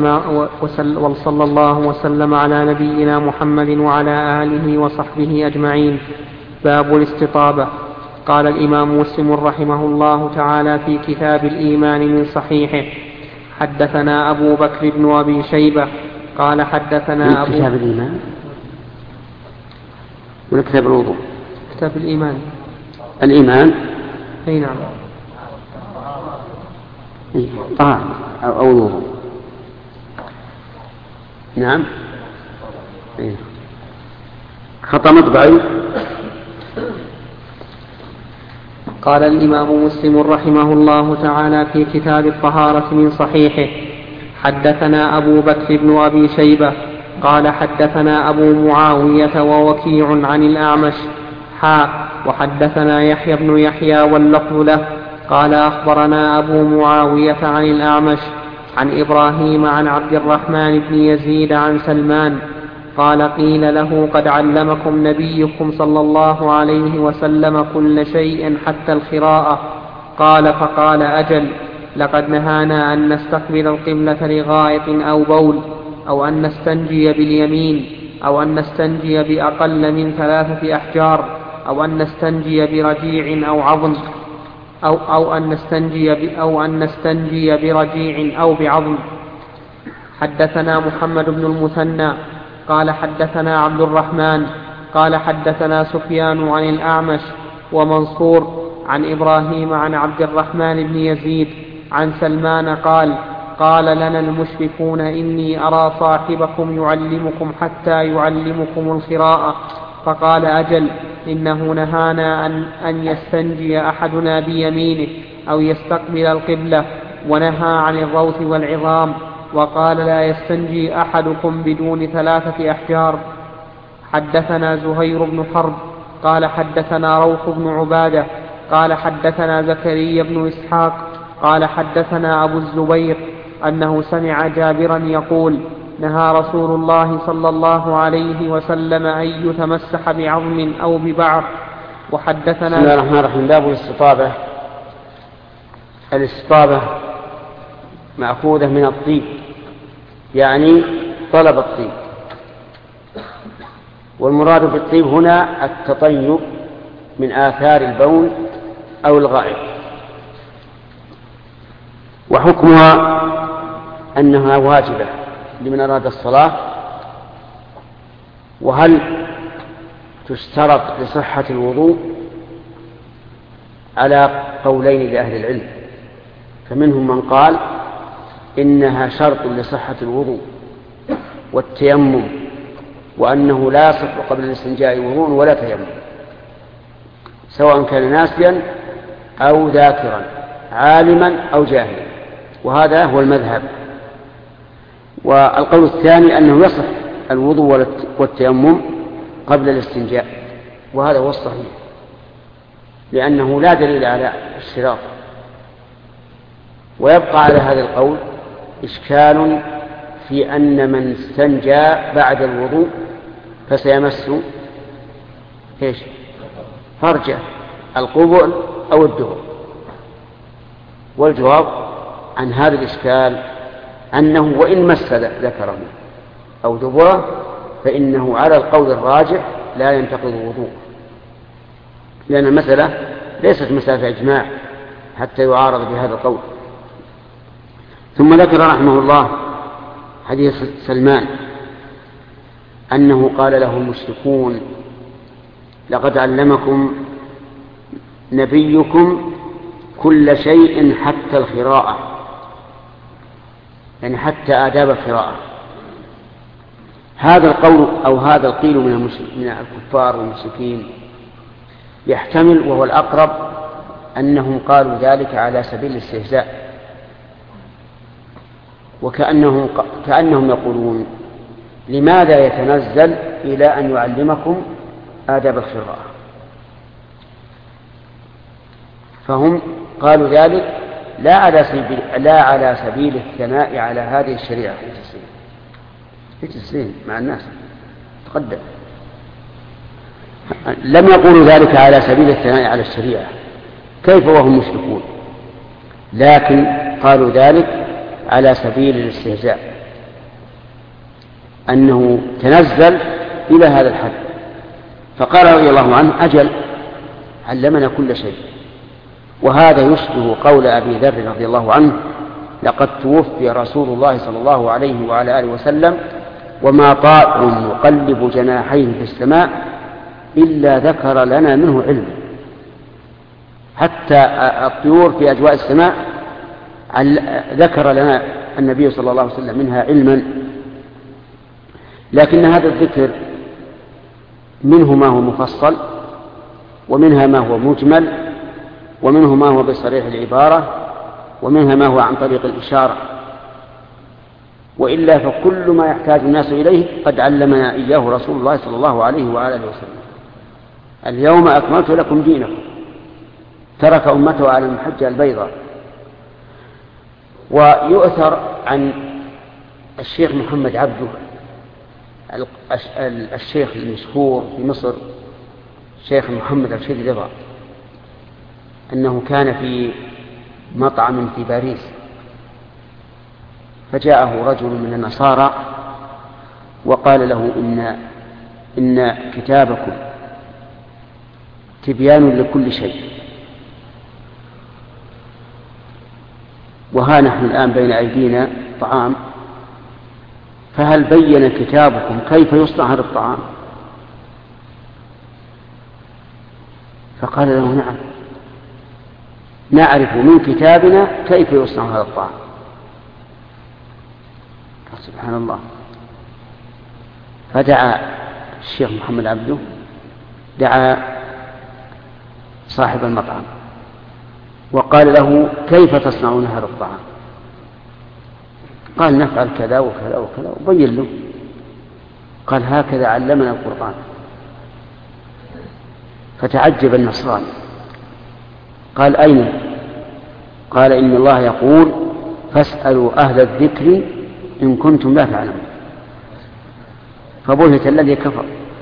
[SPEAKER 4] وسلم على نبينا محمد وعلى آله وصحبه أجمعين. باب الاستطابة. قال الإمام مسلم رحمه الله تعالى في كتاب الإيمان من صحيحه: حدثنا أبو بكر بن أبي شيبة قال حدثنا أبو
[SPEAKER 1] كتاب الإيمان ولا كتاب الوضوء؟
[SPEAKER 4] كتاب الإيمان.
[SPEAKER 1] الإيمان
[SPEAKER 4] أي نعم.
[SPEAKER 1] أو الوضوء. نعم. خطأ مطبعي.
[SPEAKER 4] قال الإمام مسلم رحمه الله تعالى في كتاب الطهارة من صحيحه: حدثنا أبو بكر بن أبي شيبة قال حدثنا أبو معاوية ووكيع عن الأعمش وحدثنا يحيى بن يحيى واللفظ له قال أخبرنا أبو معاوية عن الأعمش عن إبراهيم عن عبد الرحمن بن يزيد عن سلمان قال قيل له قد علمكم نبيكم صلى الله عليه وسلم كل شيء حتى الخراءة. قال فقال أجل، لقد نهانا أن نستقبل القبلة لغائط أو بول، أو أن نستنجي باليمين، أو أن نستنجي بأقل من 3 أحجار، أو أن نستنجي برجيع أو عظم، أو أن نستنجي برجيع أو بعظم. حدثنا محمد بن المثنى قال حدثنا عبد الرحمن قال حدثنا سفيان عن الأعمش ومنصور عن إبراهيم عن عبد الرحمن بن يزيد عن سلمان قال لنا المشركون إني أرى صاحبكم يعلمكم حتى يعلمكم الخراءة. فقال أجل، إنه نهانا أن يستنجي أحدنا بيمينه أو يستقبل القبلة، ونهى عن الروث والعظام، وقال لا يستنجي أحدكم بدون 3 أحجار. حدثنا زهير بن حرب قال حدثنا روح بن عبادة قال حدثنا زكريا بن إسحاق قال حدثنا أبو الزبير أنه سمع جابرا يقول: نهى رسول الله صلى الله عليه وسلم أن يتمسح بعظم أو ببعر. وحدثنا
[SPEAKER 1] بسم الله الرحمن الرحيم. باب الاستطابة. الاستطابة مأخوذة من الطيب، يعني طلب الطيب، والمراد بالطيب هنا التطيب من آثار البول أو الغائط. وحكمها أنها واجبة لمن أراد الصلاة. وهل تشترط لصحة الوضوء؟ على قولين لأهل العلم، فمنهم من قال إنها شرط لصحة الوضوء والتيمم، وأنه لا يصح قبل الاستنجاء وضوء ولا تيمم، سواء كان ناسيا أو ذاكرا، عالما أو جاهلا، وهذا هو المذهب. والقول الثاني أنه يصح الوضوء والتيمم قبل الاستنجاء، وهذا هو الصحيح، لأنه لا دليل على الشراط. ويبقى على هذا القول إشكال في أن من استنجى بعد الوضوء فسيمس فرجه، القبل أو الدبر. والجواب عن هذا الإشكال أنه وإن مس ذكره أو دبره فإنه على القول الراجح لا ينتقض الوضوء، لأن المسألة ليست مسألة إجماع حتى يعارض بهذا القول. ثم ذكر رحمه الله حديث سلمان أنه قال له المشركون لقد علمكم نبيكم كل شيء حتى القراءة، يعني حتى آداب القراءة. هذا القول أو هذا القيل من الكفار والمشركين يحتمل، وهو الأقرب، أنهم قالوا ذلك على سبيل الاستهزاء، كأنهم يقولون لماذا يتنزل إلى أن يعلمكم آداب القراءة؟ فهم قالوا ذلك لا على سبيل الثناء على هذه الشريعة. التسليم مع الناس تقدم. لم يقولوا ذلك على سبيل الثناء على الشريعة، كيف وهم مشركون، لكن قالوا ذلك على سبيل الاستهزاء، أنه تنزل إلى هذا الحد. فقال رضي الله عنه: أجل، علمنا كل شيء. وهذا يشبه قول أبي ذر رضي الله عنه: لقد توفي رسول الله صلى الله عليه وعلى آله وسلم وما طائر يقلب جناحيه في السماء إلا ذكر لنا منه علم. حتى الطيور في أجواء السماء ذكر لنا النبي صلى الله عليه وسلم منها علما. لكن هذا الذكر منه ما هو مفصل، ومنها ما هو مجمل، ومنه ما هو بصريح العبارة، ومنها ما هو عن طريق الإشارة. وإلا فكل ما يحتاج الناس إليه قد علمنا إياه رسول الله صلى الله عليه وآله وسلم. اليوم أكملت لكم دينكم، ترك أمته على المحجة البيضاء. ويؤثر عن الشيخ محمد عبده الشيخ المشهور في مصر، شيخ محمد رشيد رضا، أنه كان في مطعم في باريس، فجاءه رجل من النصارى وقال له: إن كتابكم تبيان لكل شيء، وها نحن الآن بين أيدينا طعام، فهل بين كتابكم كيف يصنع هذا الطعام؟ فقال له: نعم، نعرف من كتابنا كيف يصنع هذا الطعام. سبحان الله. فدعا الشيخ محمد عبده، دعا صاحب المطعم وقال له: كيف تصنعون هذا الطعام؟ قال: نفعل كذا وكذا وكذا، وبين له. قال: هكذا علمنا القرآن. فتعجب النصراني، قال: أين؟ قال: إن الله يقول: فاسألوا أهل الذكر إن كنتم لا تعلمون. فبهت الذي كفر.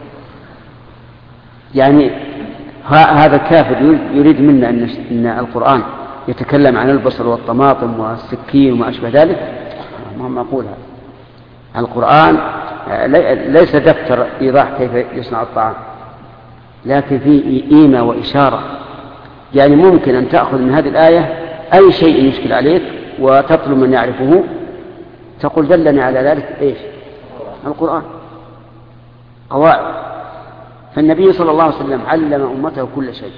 [SPEAKER 1] يعني هذا الكافر يريد منا أن القرآن يتكلم عن البصل والطماطم والسكين وما أشبه ذلك. ما أقولها. القرآن ليس دفتر إيضاح كيف يصنع الطعام، لكن فيه إيمة وإشارة. يعني ممكن أن تأخذ من هذه الآية أي شيء يشكل عليك وتطلب من يعرفه، تقول: دلني على ذلك إيش؟ القرآن. قواعد. فالنبي صلى الله عليه وسلم علم أمته كل شيء،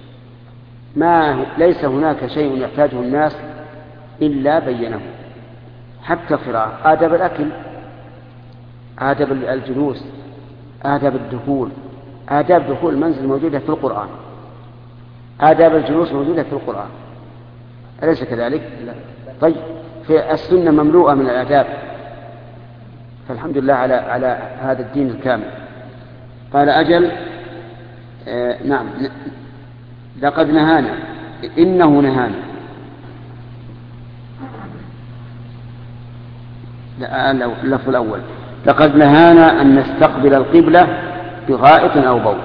[SPEAKER 1] ليس هناك شيء يحتاجه الناس إلا بينه، حتى القراءة، آداب الأكل، آداب الجلوس، آداب الدخول. آداب دخول المنزل موجودة في القرآن، آداب الجلوس موجودة في القرآن، أليس كذلك؟ طيب، في السنة مملوءة من الآداب. فالحمد لله على هذا الدين الكامل. قال: أجل، نعم، لقد نهانا، إنه نهانا. اللفظ الأول: لقد نهانا أن نستقبل القبلة بغائط أو بول.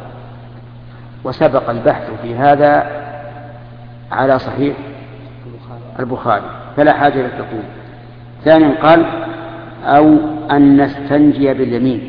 [SPEAKER 1] وسبق البحث في هذا على صحيح البخاري، فلا حاجة للتقويم. ثانيا قال: أو أن نستنجي باليمين،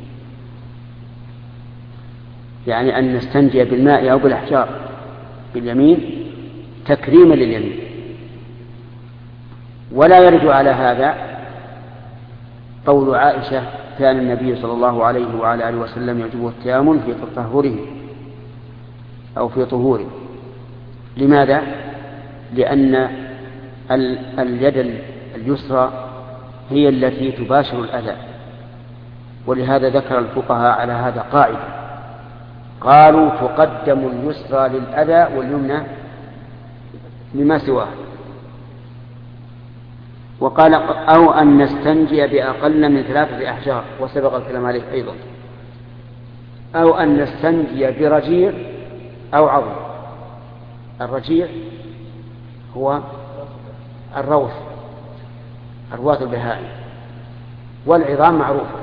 [SPEAKER 1] يعني أن نستنجي بالماء أو بالأحجار باليمين تكريما لليمين. ولا يرد على هذا قول عائشة كان النبي صلى الله عليه وعلى آله وسلم يعجبه التيامن في تطهره أو في طهوره. لماذا؟ لأن اليد اليسرى هي التي تباشر الأذى، ولهذا ذكر الفقهاء على هذا قاعدة، قالوا تقدم اليسرى للأذى واليمنى لما سواه. وقال أو أن نستنجي بأقل من 3 أحجار، وسبق الكلام عليه أيضا، أو أن نستنجي برجيع أو عظم. الرجيع هو الروث، أرواث البهائم، والعظام معروفة.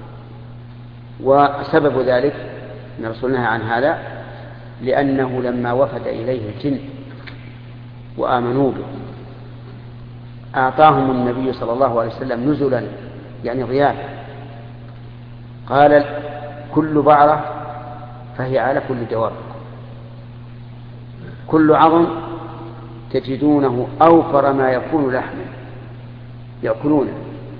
[SPEAKER 1] وسبب ذلك أن الرسول نهى عن هذا لأنه لما وفد إليه الجن وآمنوا به أعطاهم النبي صلى الله عليه وسلم نزلا، يعني ضيافة، قال كل بعرة فهي على كل دواب، كل عظم تجدونه أوفر ما يكون لحما يأكلونه.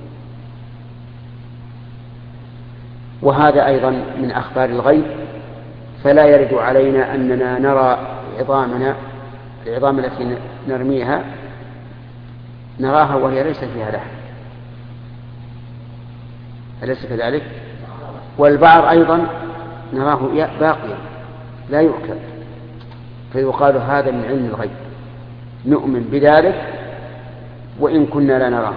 [SPEAKER 1] وهذا أيضا من أخبار الغيب، فلا يرد علينا أننا نرى العظام التي نرميها نراها وهي ليس فيها لحم، أليس كذلك؟ والبعر أيضا نراه باقيا لا يؤكل، فيقال هذا من علم الغيب، نؤمن بذلك وإن كنا لا نراه.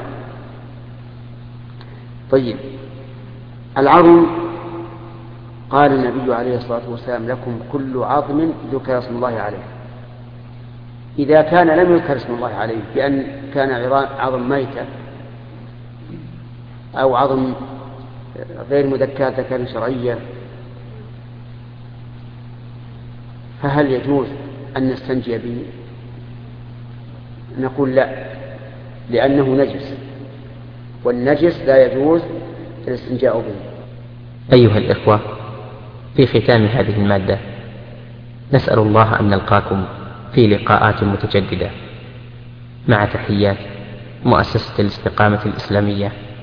[SPEAKER 1] طيب، العظم قال النبي عليه الصلاة والسلام لكم كل عظم ذكر اسم الله عليه. إذا كان لم يذكر اسم الله عليه بأن كان عظم ميتة أو عظم غير مذكاة ذكر شرعية، فهل يجوز أن نستنجي به؟ نقول لا، لأنه نجس، والنجس لا يجوز الاستنجاء به.
[SPEAKER 5] أيها الإخوة، في ختام هذه المادة نسأل الله أن نلقاكم في لقاءات متجددة، مع تحيات مؤسسة الاستقامة الإسلامية